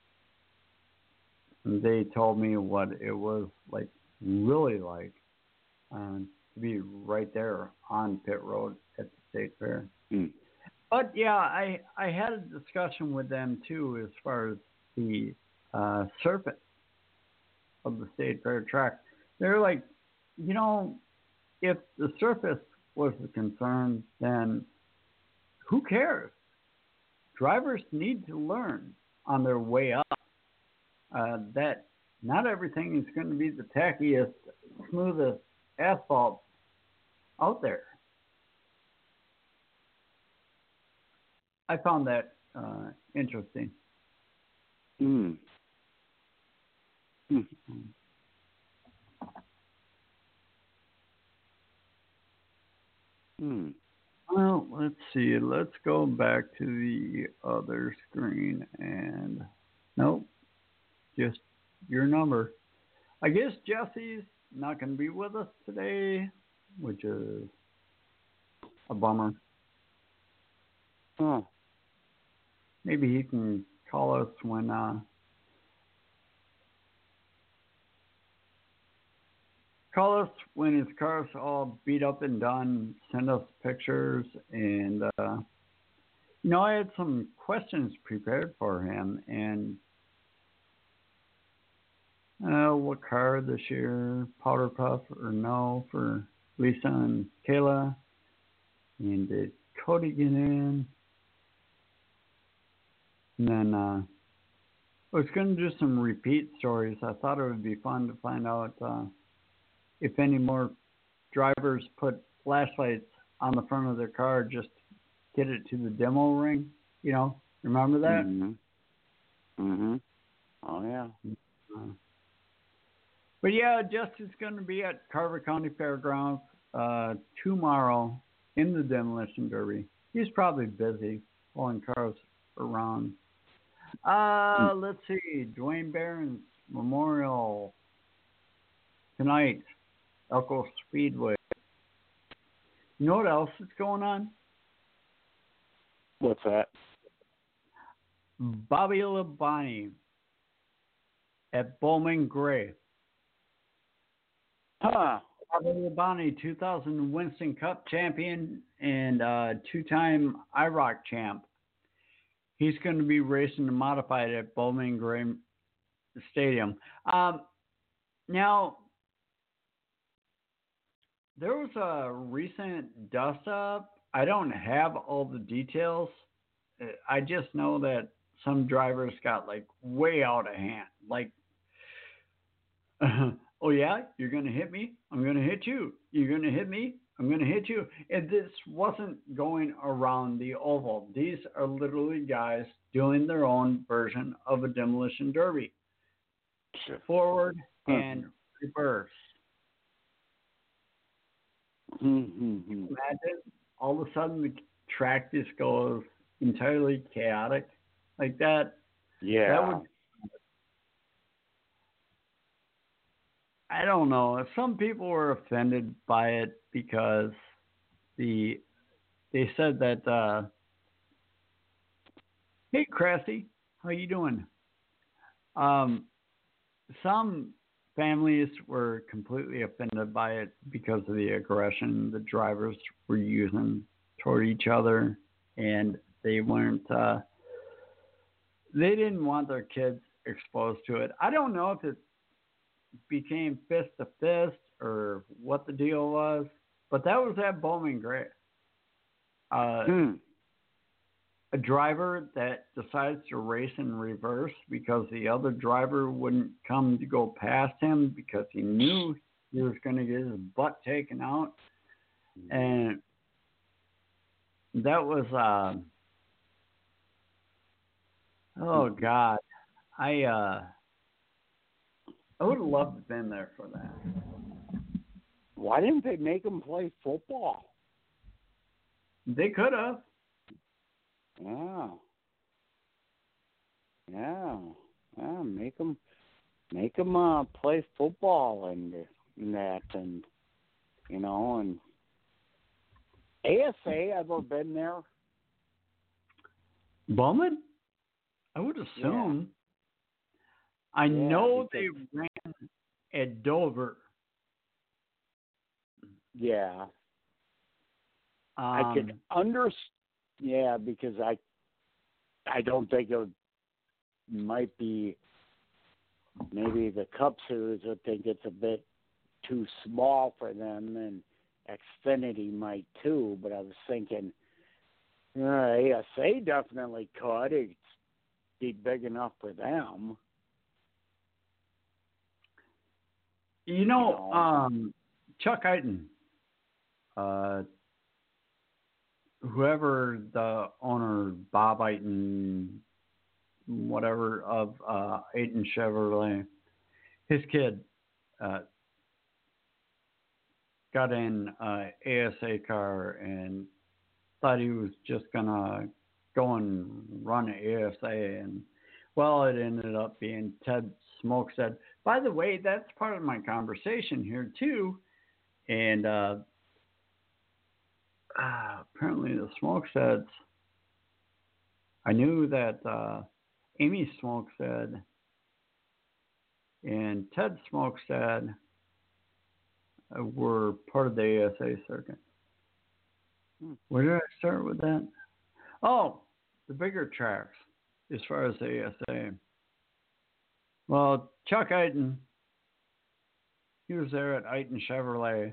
And they told me what it was like, really like, to be right there on pit road at the State Fair. But yeah, I had a discussion with them too as far as the surface of the State Fair track. They're like, if the surface was the concern, then who cares? Drivers need to learn on their way up that not everything is going to be the tackiest, smoothest asphalt out there. I found that interesting. Mm. Mm. Mm. Well, let's see. Let's go back to the other screen and nope, just your number. I guess Jesse's not going to be with us today, which is a bummer. Oh. Maybe he can call us when his car's all beat up and done. Send us pictures, and I had some questions prepared for him, and what car this year, powder puff or no for Lisa and Kayla, and did Cody get in? And then I was going to do some repeat stories. I thought it would be fun to find out if any more drivers put flashlights on the front of their car just to get it to the demo ring. Remember that? Mm-hmm. Oh, yeah. But yeah, Justin's going to be at Carver County Fairgrounds tomorrow in the Demolition Derby. He's probably busy pulling cars around. Let's see. Dwayne Barron's Memorial tonight, Elko Speedway. You know what else is going on? What's that? Bobby Labonte at Bowman Gray. Huh. Bobby Labonte, 2000 Winston Cup champion and two-time IROC champ. He's going to be racing the modified at Bowman Gray Stadium. Now, there was a recent dust-up. I don't have all the details. I just know that some drivers got, way out of hand. Oh, yeah? You're going to hit me? I'm going to hit you. You're going to hit me? I'm going to hit you. And this wasn't going around the oval. These are literally guys doing their own version of a demolition derby. Sure. Forward and reverse. Mm-hmm. Imagine all of a sudden the track just goes entirely chaotic like that. Yeah. That would, I don't know. Some people were offended by it because they said that, hey, Cressy, how you doing? Some families were completely offended by it because of the aggression the drivers were using toward each other, and they weren't. They didn't want their kids exposed to it. I don't know if it became fist to fist or what the deal was, but that was at Bowman Gray. A driver that decides to race in reverse because the other driver wouldn't come to go past him because he knew he was going to get his butt taken out. And that was, oh God, I would have loved to have been there for that. Why didn't they make him play football? They could have. Yeah. Make them play football and that, and and ASA ever been there? Bowman? I would assume. Yeah. I know they ran at Dover. Yeah. I could understand. Yeah, because I don't think it might be, maybe the Cup Series would think it's a bit too small for them, Xfinity might too, but I was thinking ASA definitely could. It'd be big enough for them. Chuck Eiton, whoever the owner, Bob Eiton, whatever, of Eiton Chevrolet, his kid got in an ASA car and thought he was just going to go and run ASA. And, well, it ended up being Ted Smokestead. By the way, that's part of my conversation here, too. And apparently the Smokesteads, I knew that Amy Smokestead and Ted Smokestead were part of the ASA circuit. Where did I start with that? Oh, the bigger tracks as far as ASA. Well, Chuck Eiton, he was there at Eiton Chevrolet.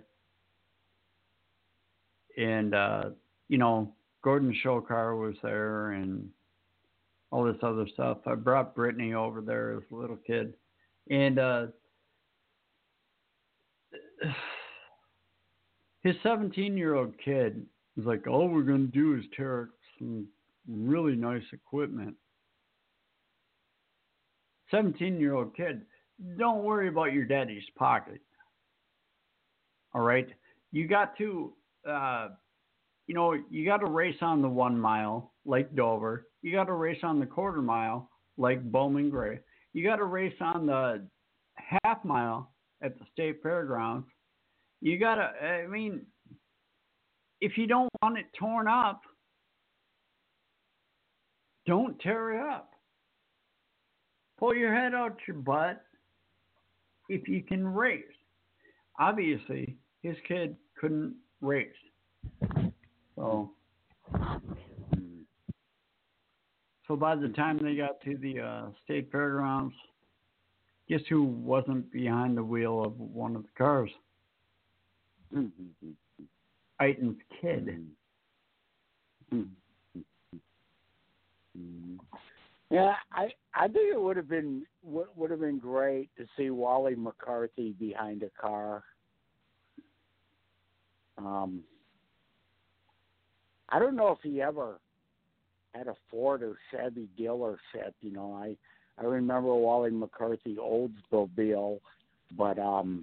And, Gordon Shokar was there and all this other stuff. I brought Brittany over there as a little kid. And his 17-year-old kid was like, all we're going to do is tear up some really nice equipment. 17-year-old kid, don't worry about your daddy's pocket. All right? You got to, you got to race on the 1 mile like Dover. You got to race on the quarter mile like Bowman Gray. You got to race on the half mile at the state fairgrounds. You got to, if you don't want it torn up, don't tear it up. Pull your head out your butt if you can race. Obviously, his kid couldn't race. So by the time they got to the state fairgrounds, guess who wasn't behind the wheel of one of the cars? Eiton's kid. Yeah, I think it would have been great to see Wally McCarthy behind a car. I don't know if he ever had a Ford or Chevy dealership. I remember Wally McCarthy Oldsmobile, but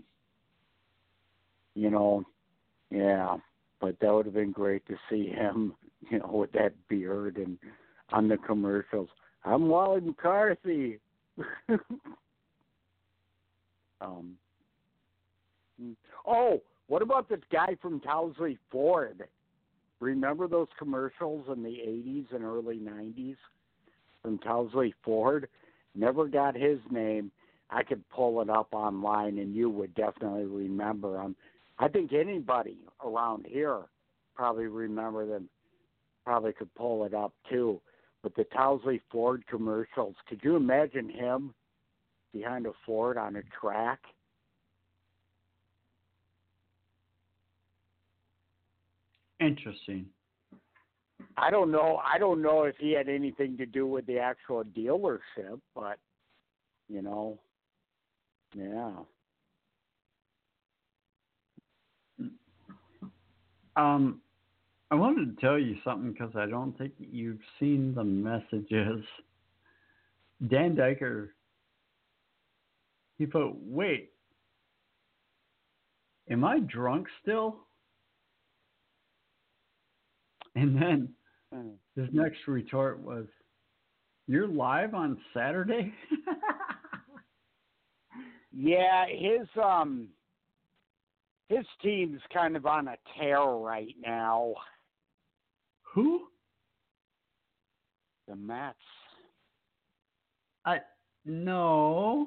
yeah. But that would have been great to see him, with that beard and on the commercials. I'm Wally McCarthy. What about this guy from Towsley Ford? Remember those commercials in the 80s and early 90s from Towsley Ford? Never got his name. I could pull it up online, and you would definitely remember him. I think anybody around here probably remember them, probably could pull it up too. But the Towsley Ford commercials, could you imagine him behind a Ford on a track? Interesting. I don't know if he had anything to do with the actual dealership, but, yeah. I wanted to tell you something because I don't think you've seen the messages. Dan Diker, he put, wait, am I drunk still? And then his next retort was, you're live on Saturday? Yeah, his team's kind of on a tear right now. Who? The Mets. No.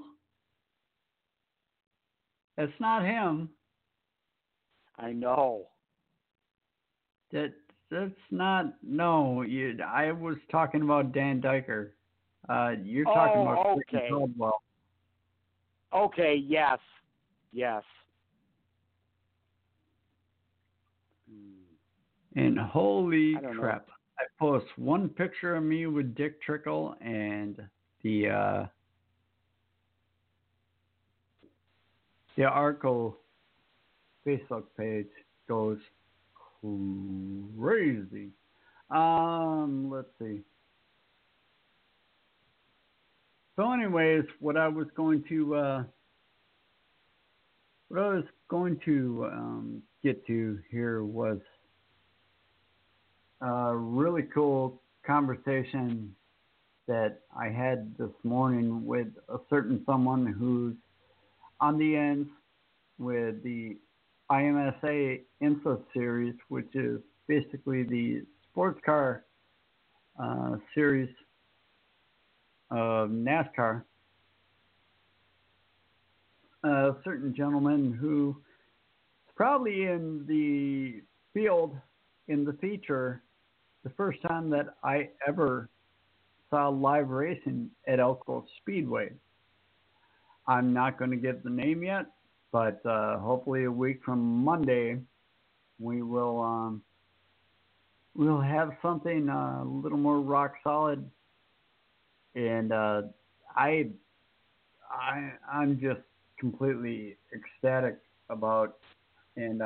That's not him. I know. That's not, no. I was talking about Dan Diker. You're talking about Ricky Caldwell. Okay, yes. And holy I don't know. crap. I post one picture of me with Dick Trickle and the Arco Facebook page goes crazy. Let's see. So anyways, what I was going to get to here was a really cool conversation that I had this morning with a certain someone who's on the ends with the IMSA IMSA series, which is basically the sports car series of NASCAR. A certain gentleman who is probably in the field in the feature the first time that I ever saw live racing at Elko Speedway. I'm not going to give the name yet, but hopefully a week from Monday we will we'll have something a little more rock solid. And I'm just completely ecstatic about, and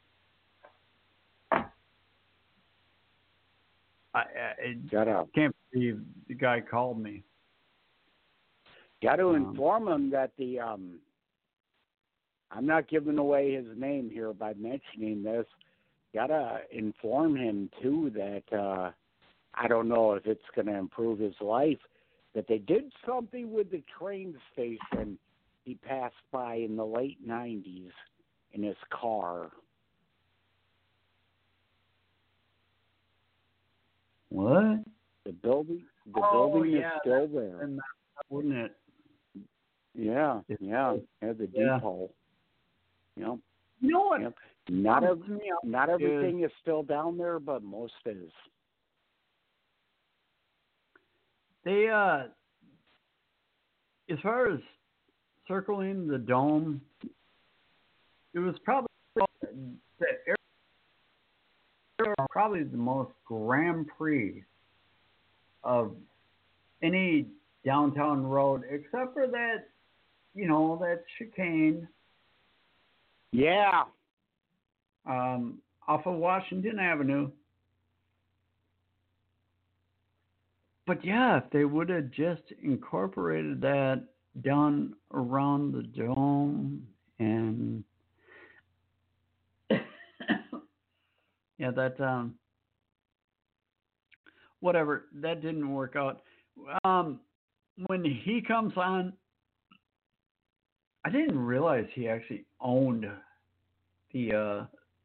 I can't believe the guy called me. Got to inform him that the I'm not giving away his name here by mentioning this. Got to inform him too that I don't know if it's going to improve his life, that they did something with the train station he passed by in the late 90s in his car. What? The building is still there. And wouldn't it? Yeah, the depot. Yep. You know what? Yep. Not everything is still down there, but most is. They as far as circling the dome, it was probably the most Grand Prix of any downtown road, except for that, that chicane. Yeah. Off of Washington Avenue. But yeah, if they would have just incorporated that down around the dome and yeah, that whatever, that didn't work out. When he comes on, I didn't realize he actually owned the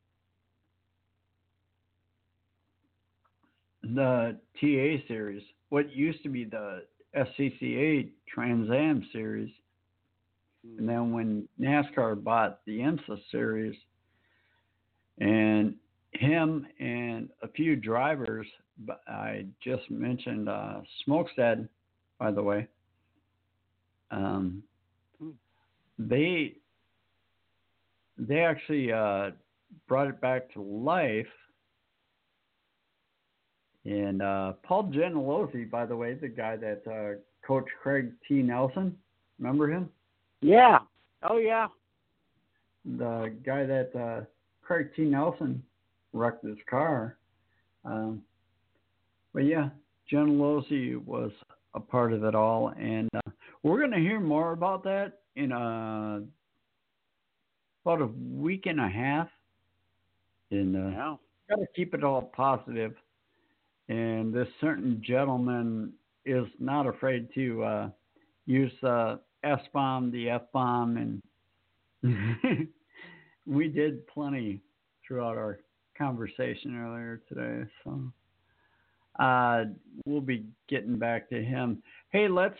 TA series, what used to be the SCCA Trans Am series. And then when NASCAR bought the IMSA series, and him and a few drivers, I just mentioned Smokestead, by the way, they actually brought it back to life. And Paul Gentilozzi, by the way, the guy that Coach Craig T. Nelson, remember him? Yeah. Oh, yeah. The guy that Craig T. Nelson wrecked his car. But yeah, Gentilozzi was a part of it all. And we're going to hear more about that in about a week and a half. And got to keep it all positive. And this certain gentleman is not afraid to use the S-bomb, the F-bomb, and we did plenty throughout our conversation earlier today. So we'll be getting back to him. Hey, let's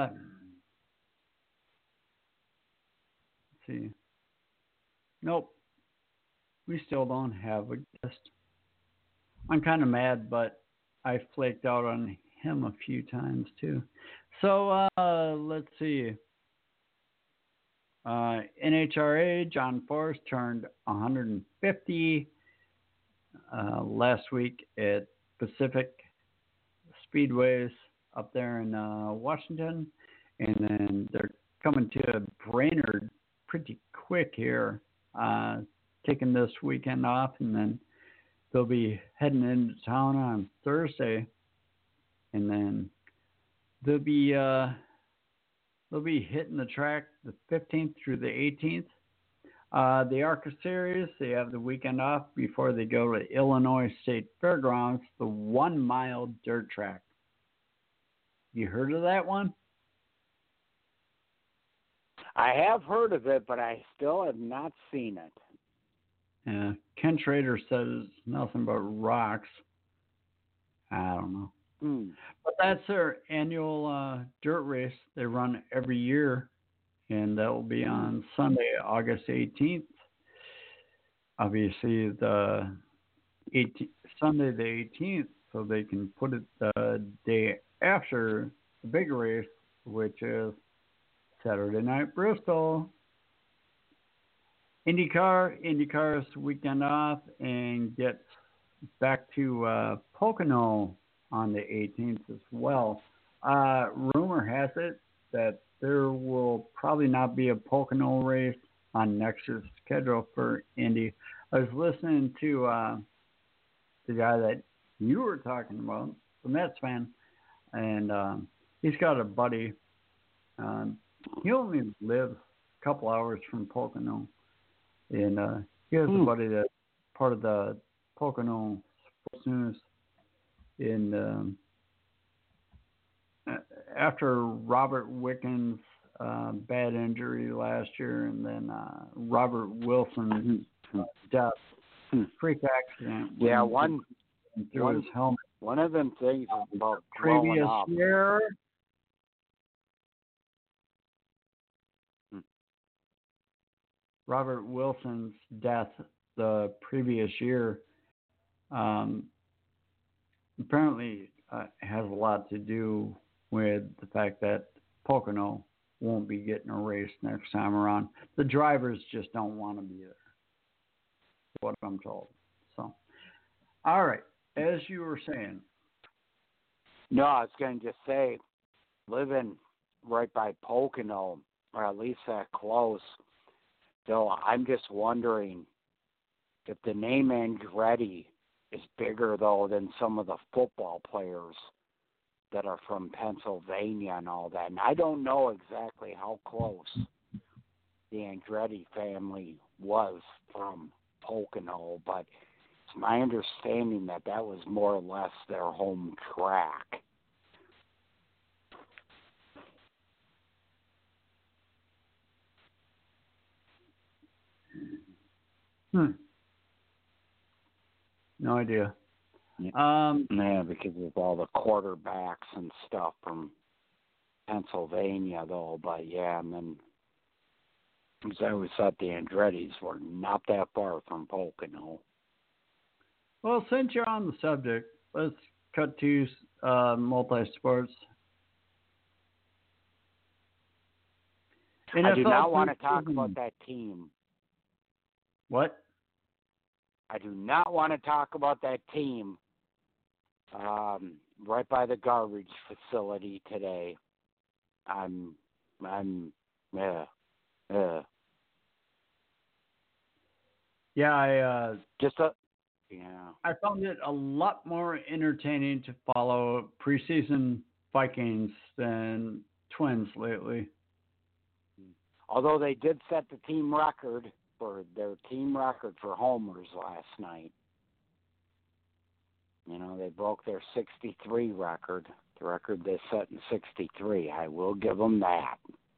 see. Nope. We still don't have a guest. I'm kind of mad, but I flaked out on him a few times too. So let's see. NHRA, John Force turned 150. last week at Pacific Speedways up there in Washington, and then they're coming to Brainerd pretty quick here, taking this weekend off, and then they'll be heading into town on Thursday, and then they'll be hitting the track the 15th through the 18th. The ARCA Series, they have the weekend off before they go to Illinois State Fairgrounds, the 1 mile dirt track. You heard of that one? I have heard of it, but I still have not seen it. Yeah, Ken Schrader says it's nothing but rocks. I don't know. But that's their annual dirt race they run every year, and that will be on Sunday, August 18th. Obviously, Sunday the 18th, so they can put it the day after the big race, which is Saturday Night Bristol. IndyCar's weekend off and gets back to Pocono on the 18th as well. Rumor has it that there will probably not be a Pocono race on next year's schedule for Indy. I was listening to the guy that you were talking about, the Mets fan, and he's got a buddy. He only lives a couple hours from Pocono. And he has a buddy that's part of the Pocono Sports News. And after Robert Wickens' bad injury last year, and then Robert Wilson's death, freak accident. Yeah, through his helmet. One of them things is about Previous up. year. Robert Wilson's death the previous year apparently has a lot to do with the fact that Pocono won't be getting a race next time around. The drivers just don't want to be there, what I'm told. So, all right, as you were saying. No, I was going to just say, living right by Pocono, or at least that close, so I'm just wondering if the name Andretti is bigger, though, than some of the football players that are from Pennsylvania and all that. And I don't know exactly how close the Andretti family was from Pocono, but it's my understanding that that was more or less their home track. No idea. Yeah, because of all the quarterbacks and stuff from Pennsylvania, though. But yeah, and then because I always thought the Andrettis were not that far from Pocono. Well, since you're on the subject, let's cut to multi-sports. I do not want to talk about that team. What? I do not want to talk about that team right by the garbage facility today. Yeah, I found it a lot more entertaining to follow preseason Vikings than Twins lately. Although they did set the team record for homers last night. You know, they broke their 63 record, the record they set in 63. I will give them that.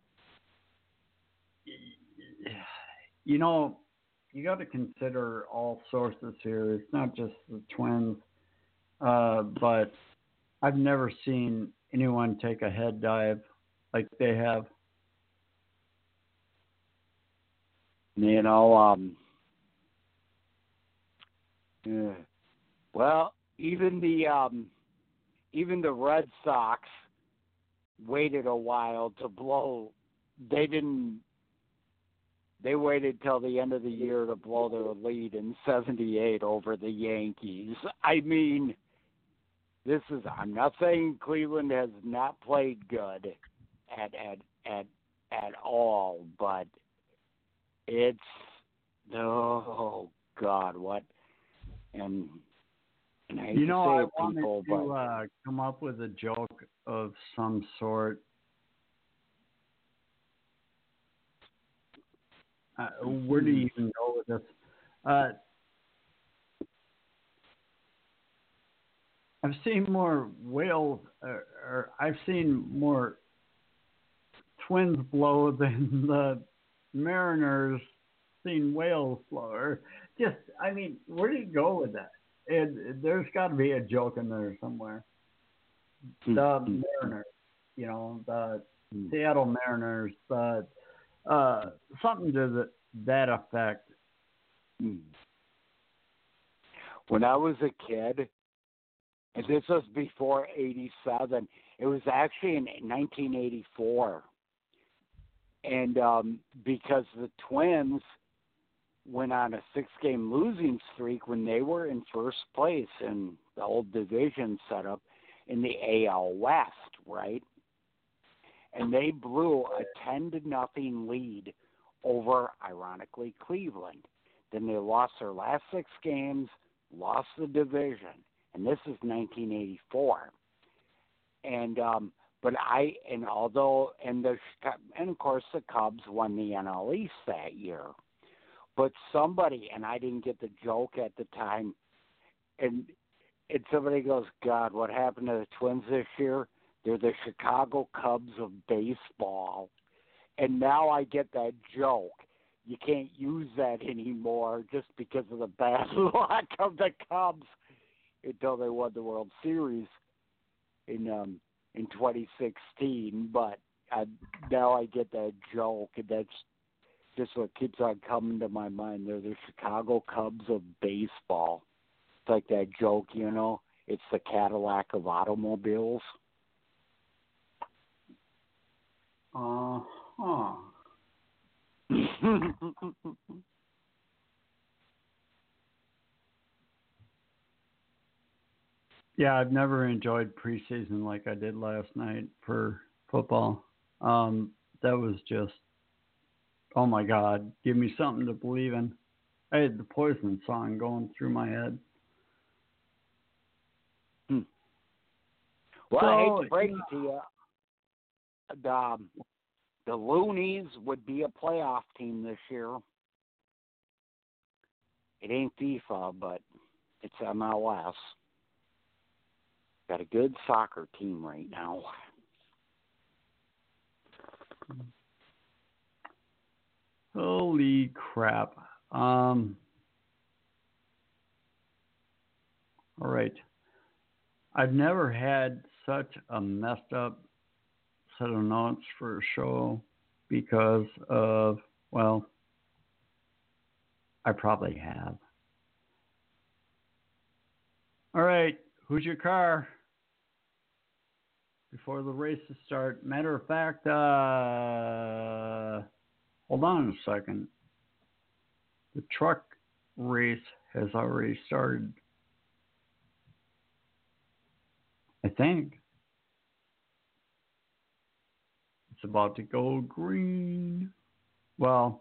You know, you got to consider all sources here. It's not just the Twins, but I've never seen anyone take a head dive like they have. You know, well, even the Red Sox waited a while to blow. They didn't They waited till the end of the year to blow their lead in '78 over the Yankees. I mean, I'm not saying Cleveland has not played good at all, but it's, oh God, what, and I hate to say I it, people, wanted to come up with a joke of some sort. Where do you even go with this? I've seen more whales, or I've seen more Twins blow than the Mariners seen whales blow. Or just, I mean, where do you go with that? There's got to be a joke in there somewhere. The Mariners, the Seattle Mariners, something to that effect. When I was a kid, and this was before '87, it was actually in 1984. And because the Twins went on a 6-game losing streak when they were in first place in the old division setup in the AL West, right? And they blew a 10-0 lead over, ironically, Cleveland. Then they lost their last 6 games, lost the division, and this is 1984. And and of course the Cubs won the NL East that year. But somebody, and I didn't get the joke at the time, and somebody goes, God, what happened to the Twins this year? They're the Chicago Cubs of baseball. And now I get that joke. You can't use that anymore just because of the bad luck of the Cubs until they won the World Series in 2016. But now I get that joke, and that's just what keeps on coming to my mind. They're the Chicago Cubs of baseball. It's like that joke, it's the Cadillac of automobiles. Uh-huh. Yeah, I've never enjoyed preseason like I did last night for football. That was just, oh my God, give me something to believe in. I had the Poison song going through my head. Well, I hate to break it to you. The Loonies would be a playoff team this year. It ain't FIFA, but it's MLS. Got a good soccer team right now. Holy crap. All right. I've never had such a messed up set of notes for a show because of, well, I probably have. All right. Who's your car? Before the races start. Matter of fact, hold on a second. The truck race has already started. I think. It's about to go green. Well,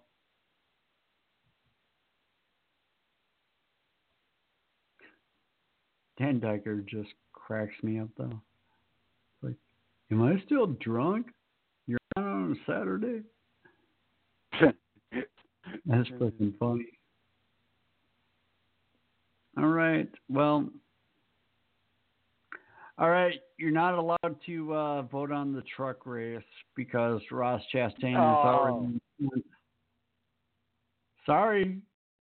Dan Decker just cracks me up, though. It's like, am I still drunk? You're out on a Saturday? That's fucking funny. All right. Well, all right. You're not allowed to vote on the truck race because Ross Chastain is already. Sorry.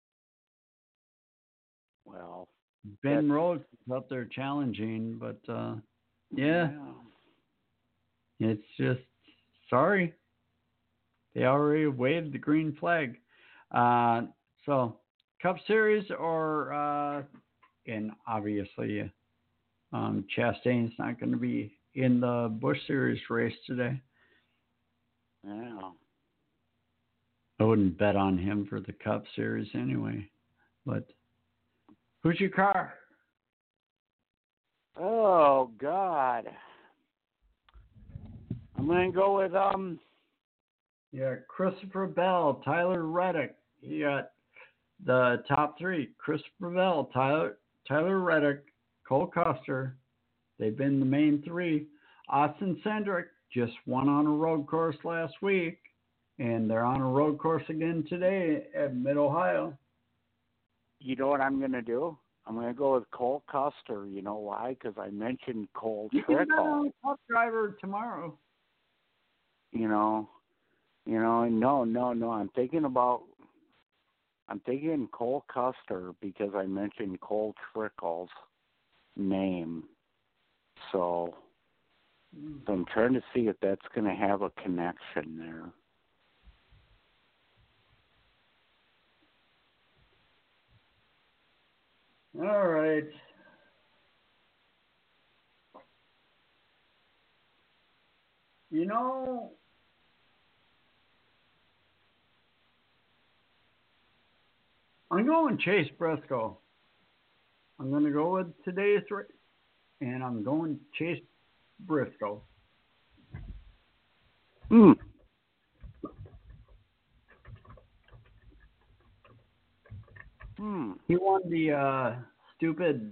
Well, Ben Rhodes is up there challenging, but yeah. It's just, sorry. They already waved the green flag. So, Cup Series or, and obviously, Chastain's not going to be in the Busch Series race today. Yeah. I wouldn't bet on him for the Cup Series anyway. But who's your car? Oh God. I'm gonna go with Yeah, Christopher Bell, Tyler Reddick. You got the top three: Christopher Bell, Tyler Reddick, Cole Custer. They've been the main three. Austin Cindric just won on a road course last week, and they're on a road course again today at Mid-Ohio. You know what I'm gonna do? I'm gonna go with Cole Custer. You know why? Because I mentioned Cole You can bet Trickle. on a Cup driver tomorrow. No. I'm thinking Cole Custer because I mentioned Cole Trickle's name. So I'm trying to see if that's going to have a connection there. All right. You know, I'm going Chase Briscoe. I'm going to go with today's race, and I'm going Chase Briscoe. Hmm. He won the stupid.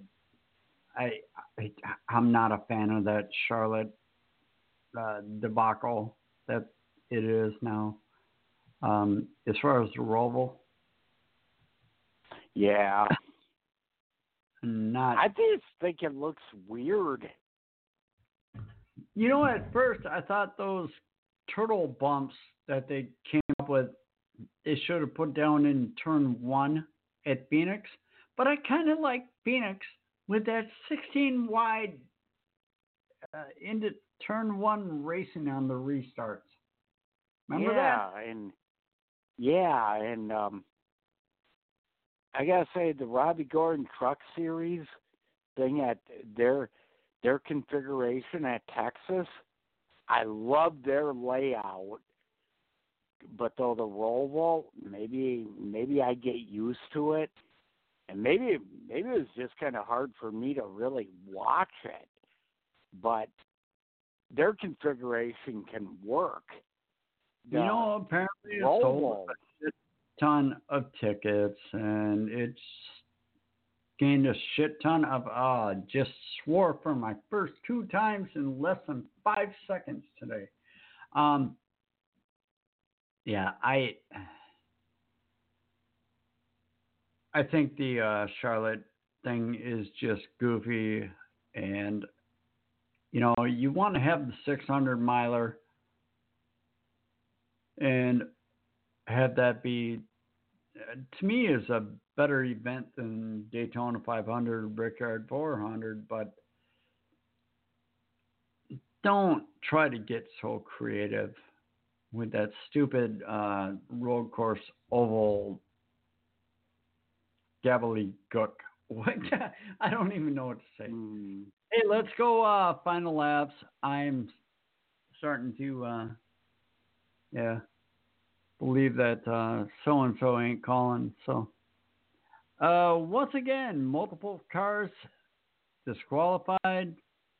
I'm not a fan of that Charlotte debacle that it is now. As far as the Roval, Yeah. not. I just think it looks weird. You know, at first I thought those turtle bumps that they came up with, they should have put down in turn 1 at Phoenix. But I kind of like Phoenix with that 16 wide into turn 1 racing on the restarts. Remember that? And I gotta say the Robbie Gordon Truck Series thing at their configuration at Texas, I love their layout. But though the Roval, maybe I get used to it, and maybe it was just kind of hard for me to really watch it. But their configuration can work. You know, apparently it sold a ton of tickets, and it's gained a shit ton of just swore for my first 2 times in less than 5 seconds today. Yeah, I think the Charlotte thing is just goofy, and you know, you want to have the 600 miler and have that be, to me, is a better event than Daytona 500 or Brickyard 400, but don't try to get so creative with that stupid road course oval gobbledygook. What? I don't even know what to say. Hey, let's go final laps. I'm starting to believe that so-and-so ain't calling. So once again, multiple cars disqualified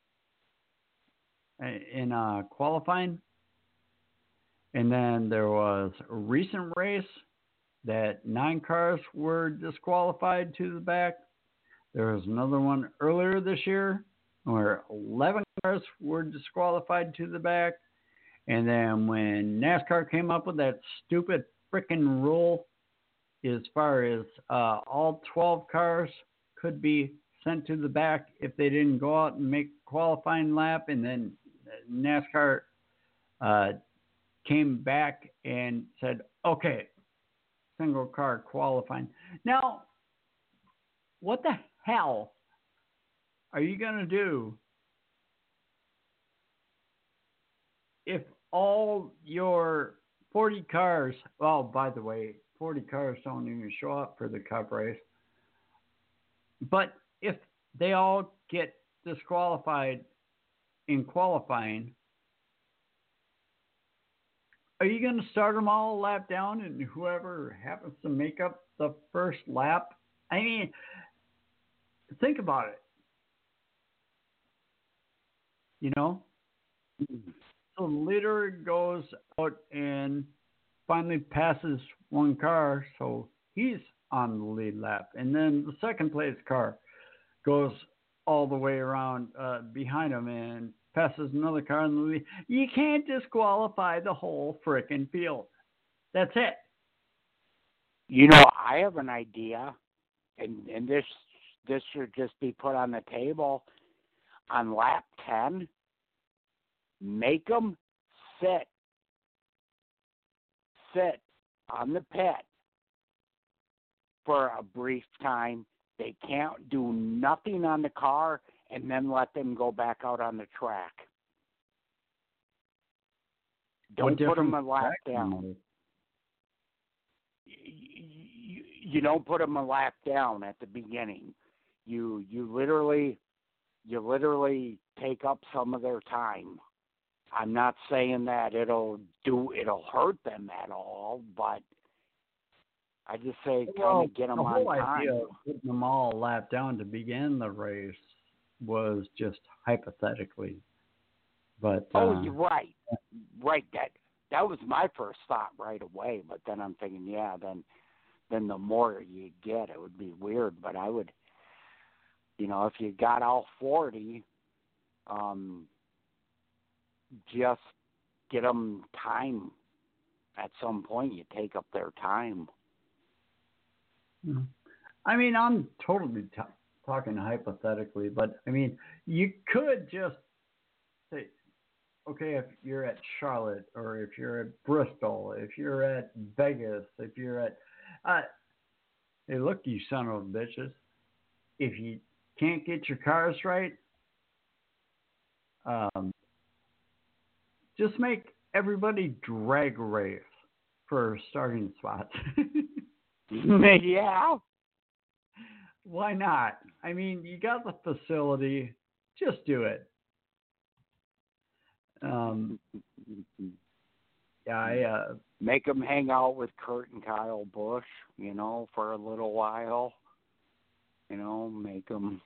in qualifying. And then there was a recent race that 9 cars were disqualified to the back. There was another one earlier this year where 11 cars were disqualified to the back. And then when NASCAR came up with that stupid freaking rule as far as all 12 cars could be sent to the back if they didn't go out and make a qualifying lap, and then NASCAR came back and said, okay, single car qualifying. Now, what the hell are you going to do if all your 40 cars, well, by the way, 40 cars don't even show up for the Cup race, but if they all get disqualified in qualifying, are you going to start them all a lap down and whoever happens to make up the first lap? I mean, think about it. You know? So the leader goes out and finally passes one car, so he's on the lead lap. And then the second place car goes all the way around behind him and passes another car in the lead. You can't disqualify the whole frickin' field. That's it. You know, I have an idea, and this should just be put on the table. On lap 10, make them sit on the pit for a brief time. They can't do nothing on the car, and then let them go back out on the track. Don't put them a lap down. You don't put them a lap down at the beginning. You literally take up some of their time. I'm not saying that it'll hurt them at all, but I just say kind of get them on time. The whole idea of putting them all a lap down to begin the race was just hypothetically. But you're right. That was my first thought right away. But then I'm thinking, then the more you get, it would be weird. But I would, if you got all 40, just get them time. At some point, you take up their time. I mean, I'm totally talking hypothetically, but I mean, you could just say, okay, if you're at Charlotte or if you're at Bristol, if you're at Vegas, if you're at, hey, look, you son of a bitches, if you can't get your cars right, just make everybody drag race for starting spots. Yeah. Why not? I mean, you got the facility. Just do it. Make them hang out with Kurt and Kyle Busch, for a little while. Make them.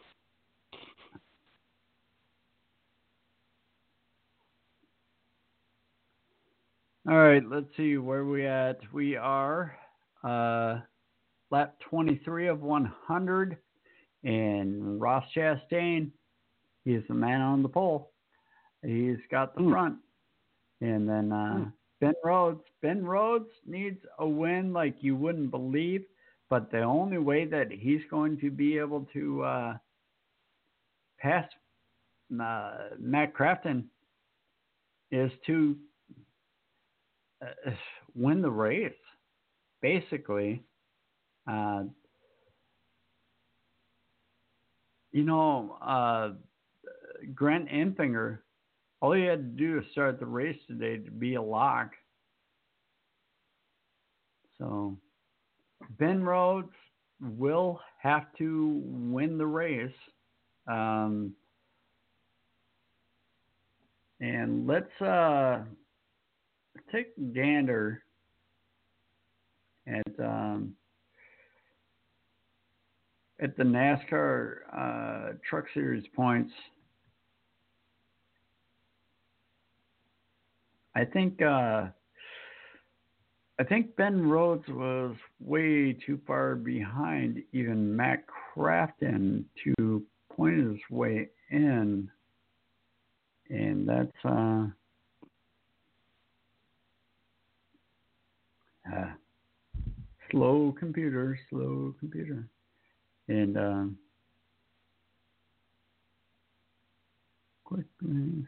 All right, let's see where we at. We are lap 23 of 100, and Ross Chastain, he's the man on the pole. He's got the front. And then Ben Rhodes. Ben Rhodes needs a win like you wouldn't believe, but the only way that he's going to be able to pass Matt Crafton is to win the race, basically. Grant Enfinger, all he had to do is start the race today to be a lock. So Ben Rhodes will have to win the race. And let's take a gander at the NASCAR Truck Series points. I think Ben Rhodes was way too far behind even Matt Crafton to point his way in, and that's slow computer, and quickly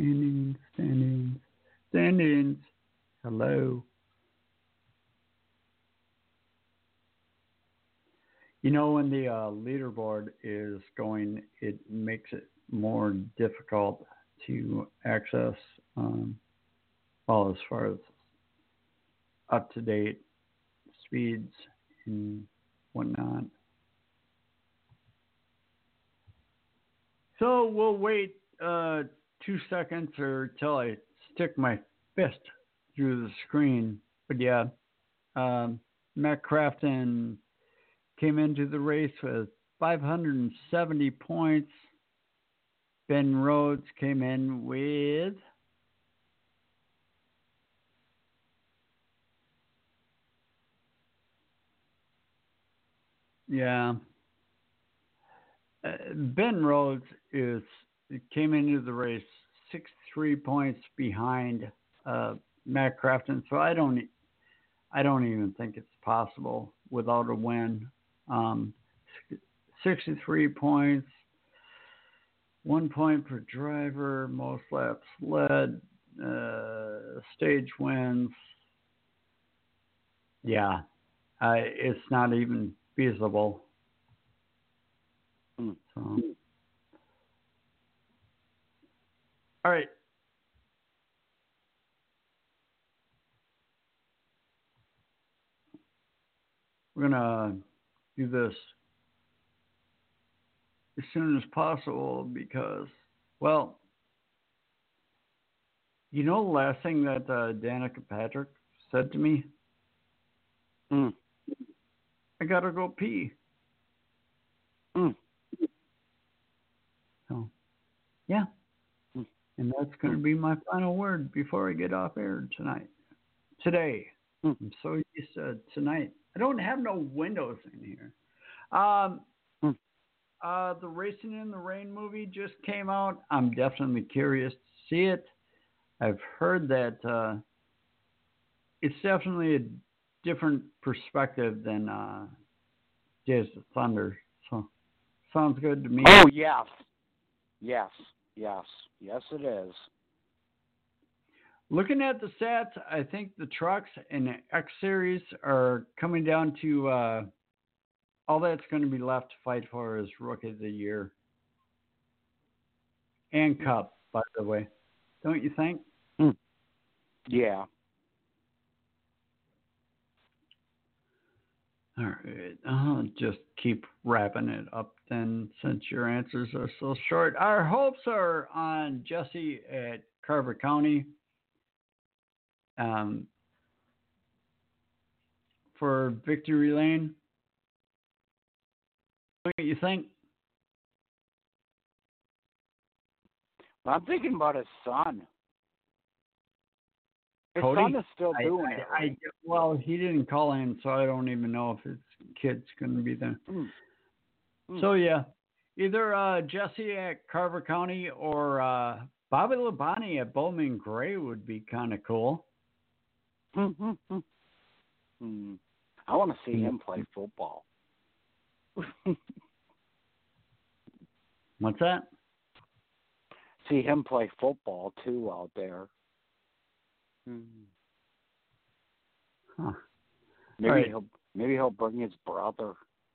standings. Hello. When the leaderboard is going, it makes it more difficult to access, as far as up-to-date speeds and whatnot. So we'll wait 2 seconds or till I stick my fist through the screen. But yeah, Matt Crafton came into the race with 570 points. Ben Rhodes came in with Ben Rhodes came into the race 63 points behind Matt Crafton. So I don't even think it's possible without a win. 63 points, 1 point per driver, most laps led, stage wins. Yeah, it's not even feasible. So. All right. We're going to do this as soon as possible because, well, you know the last thing that Danica Patrick said to me? I got to go pee. So, yeah. And that's going to be my final word before I get off air tonight. Today. I'm so used to tonight. I don't have no windows in here. The Racing in the Rain movie just came out. I'm definitely curious to see it. I've heard that it's definitely a different perspective than Days of Thunder. So, sounds good to me. Oh, yes. Yes, it is. Looking at the stats, I think the trucks and the X Series are coming down to all that's going to be left to fight for is Rookie of the Year. And Cup, by the way. Don't you think? Yeah. All right. I'll just keep wrapping it up then since your answers are so short. Our hopes are on Jesse at Carver County. For Victory Lane. What do you think? Well, I'm thinking about his son. His Cody? son is still doing it. Right? Well, he didn't call in, so I don't even know if his kid's going to be there. So, yeah, either Jesse at Carver County or Bobby Labonte at Bowman Gray would be kind of cool. I want to see him play football. What's that? See him play football, too, out there. Huh. Maybe he'll bring his brother.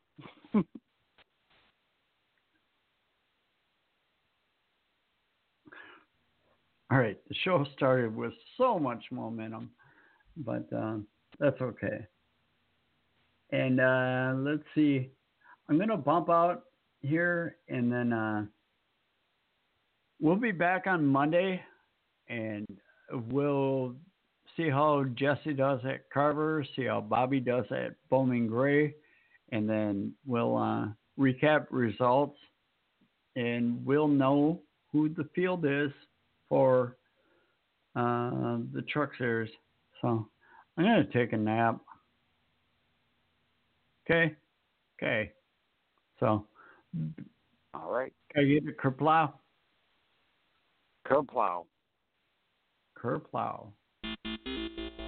All right, the show started with so much momentum, but that's okay. And let's see. I'm going to bump out here, and then we'll be back on Monday, and we'll see how Jesse does at Carver, see how Bobby does at Bowman Gray, and then we'll recap results, and we'll know who the field is for the Truck Series. So I'm going to take a nap. Okay. So, all right. Can I get a kerplow? Kerplow. Kerplow.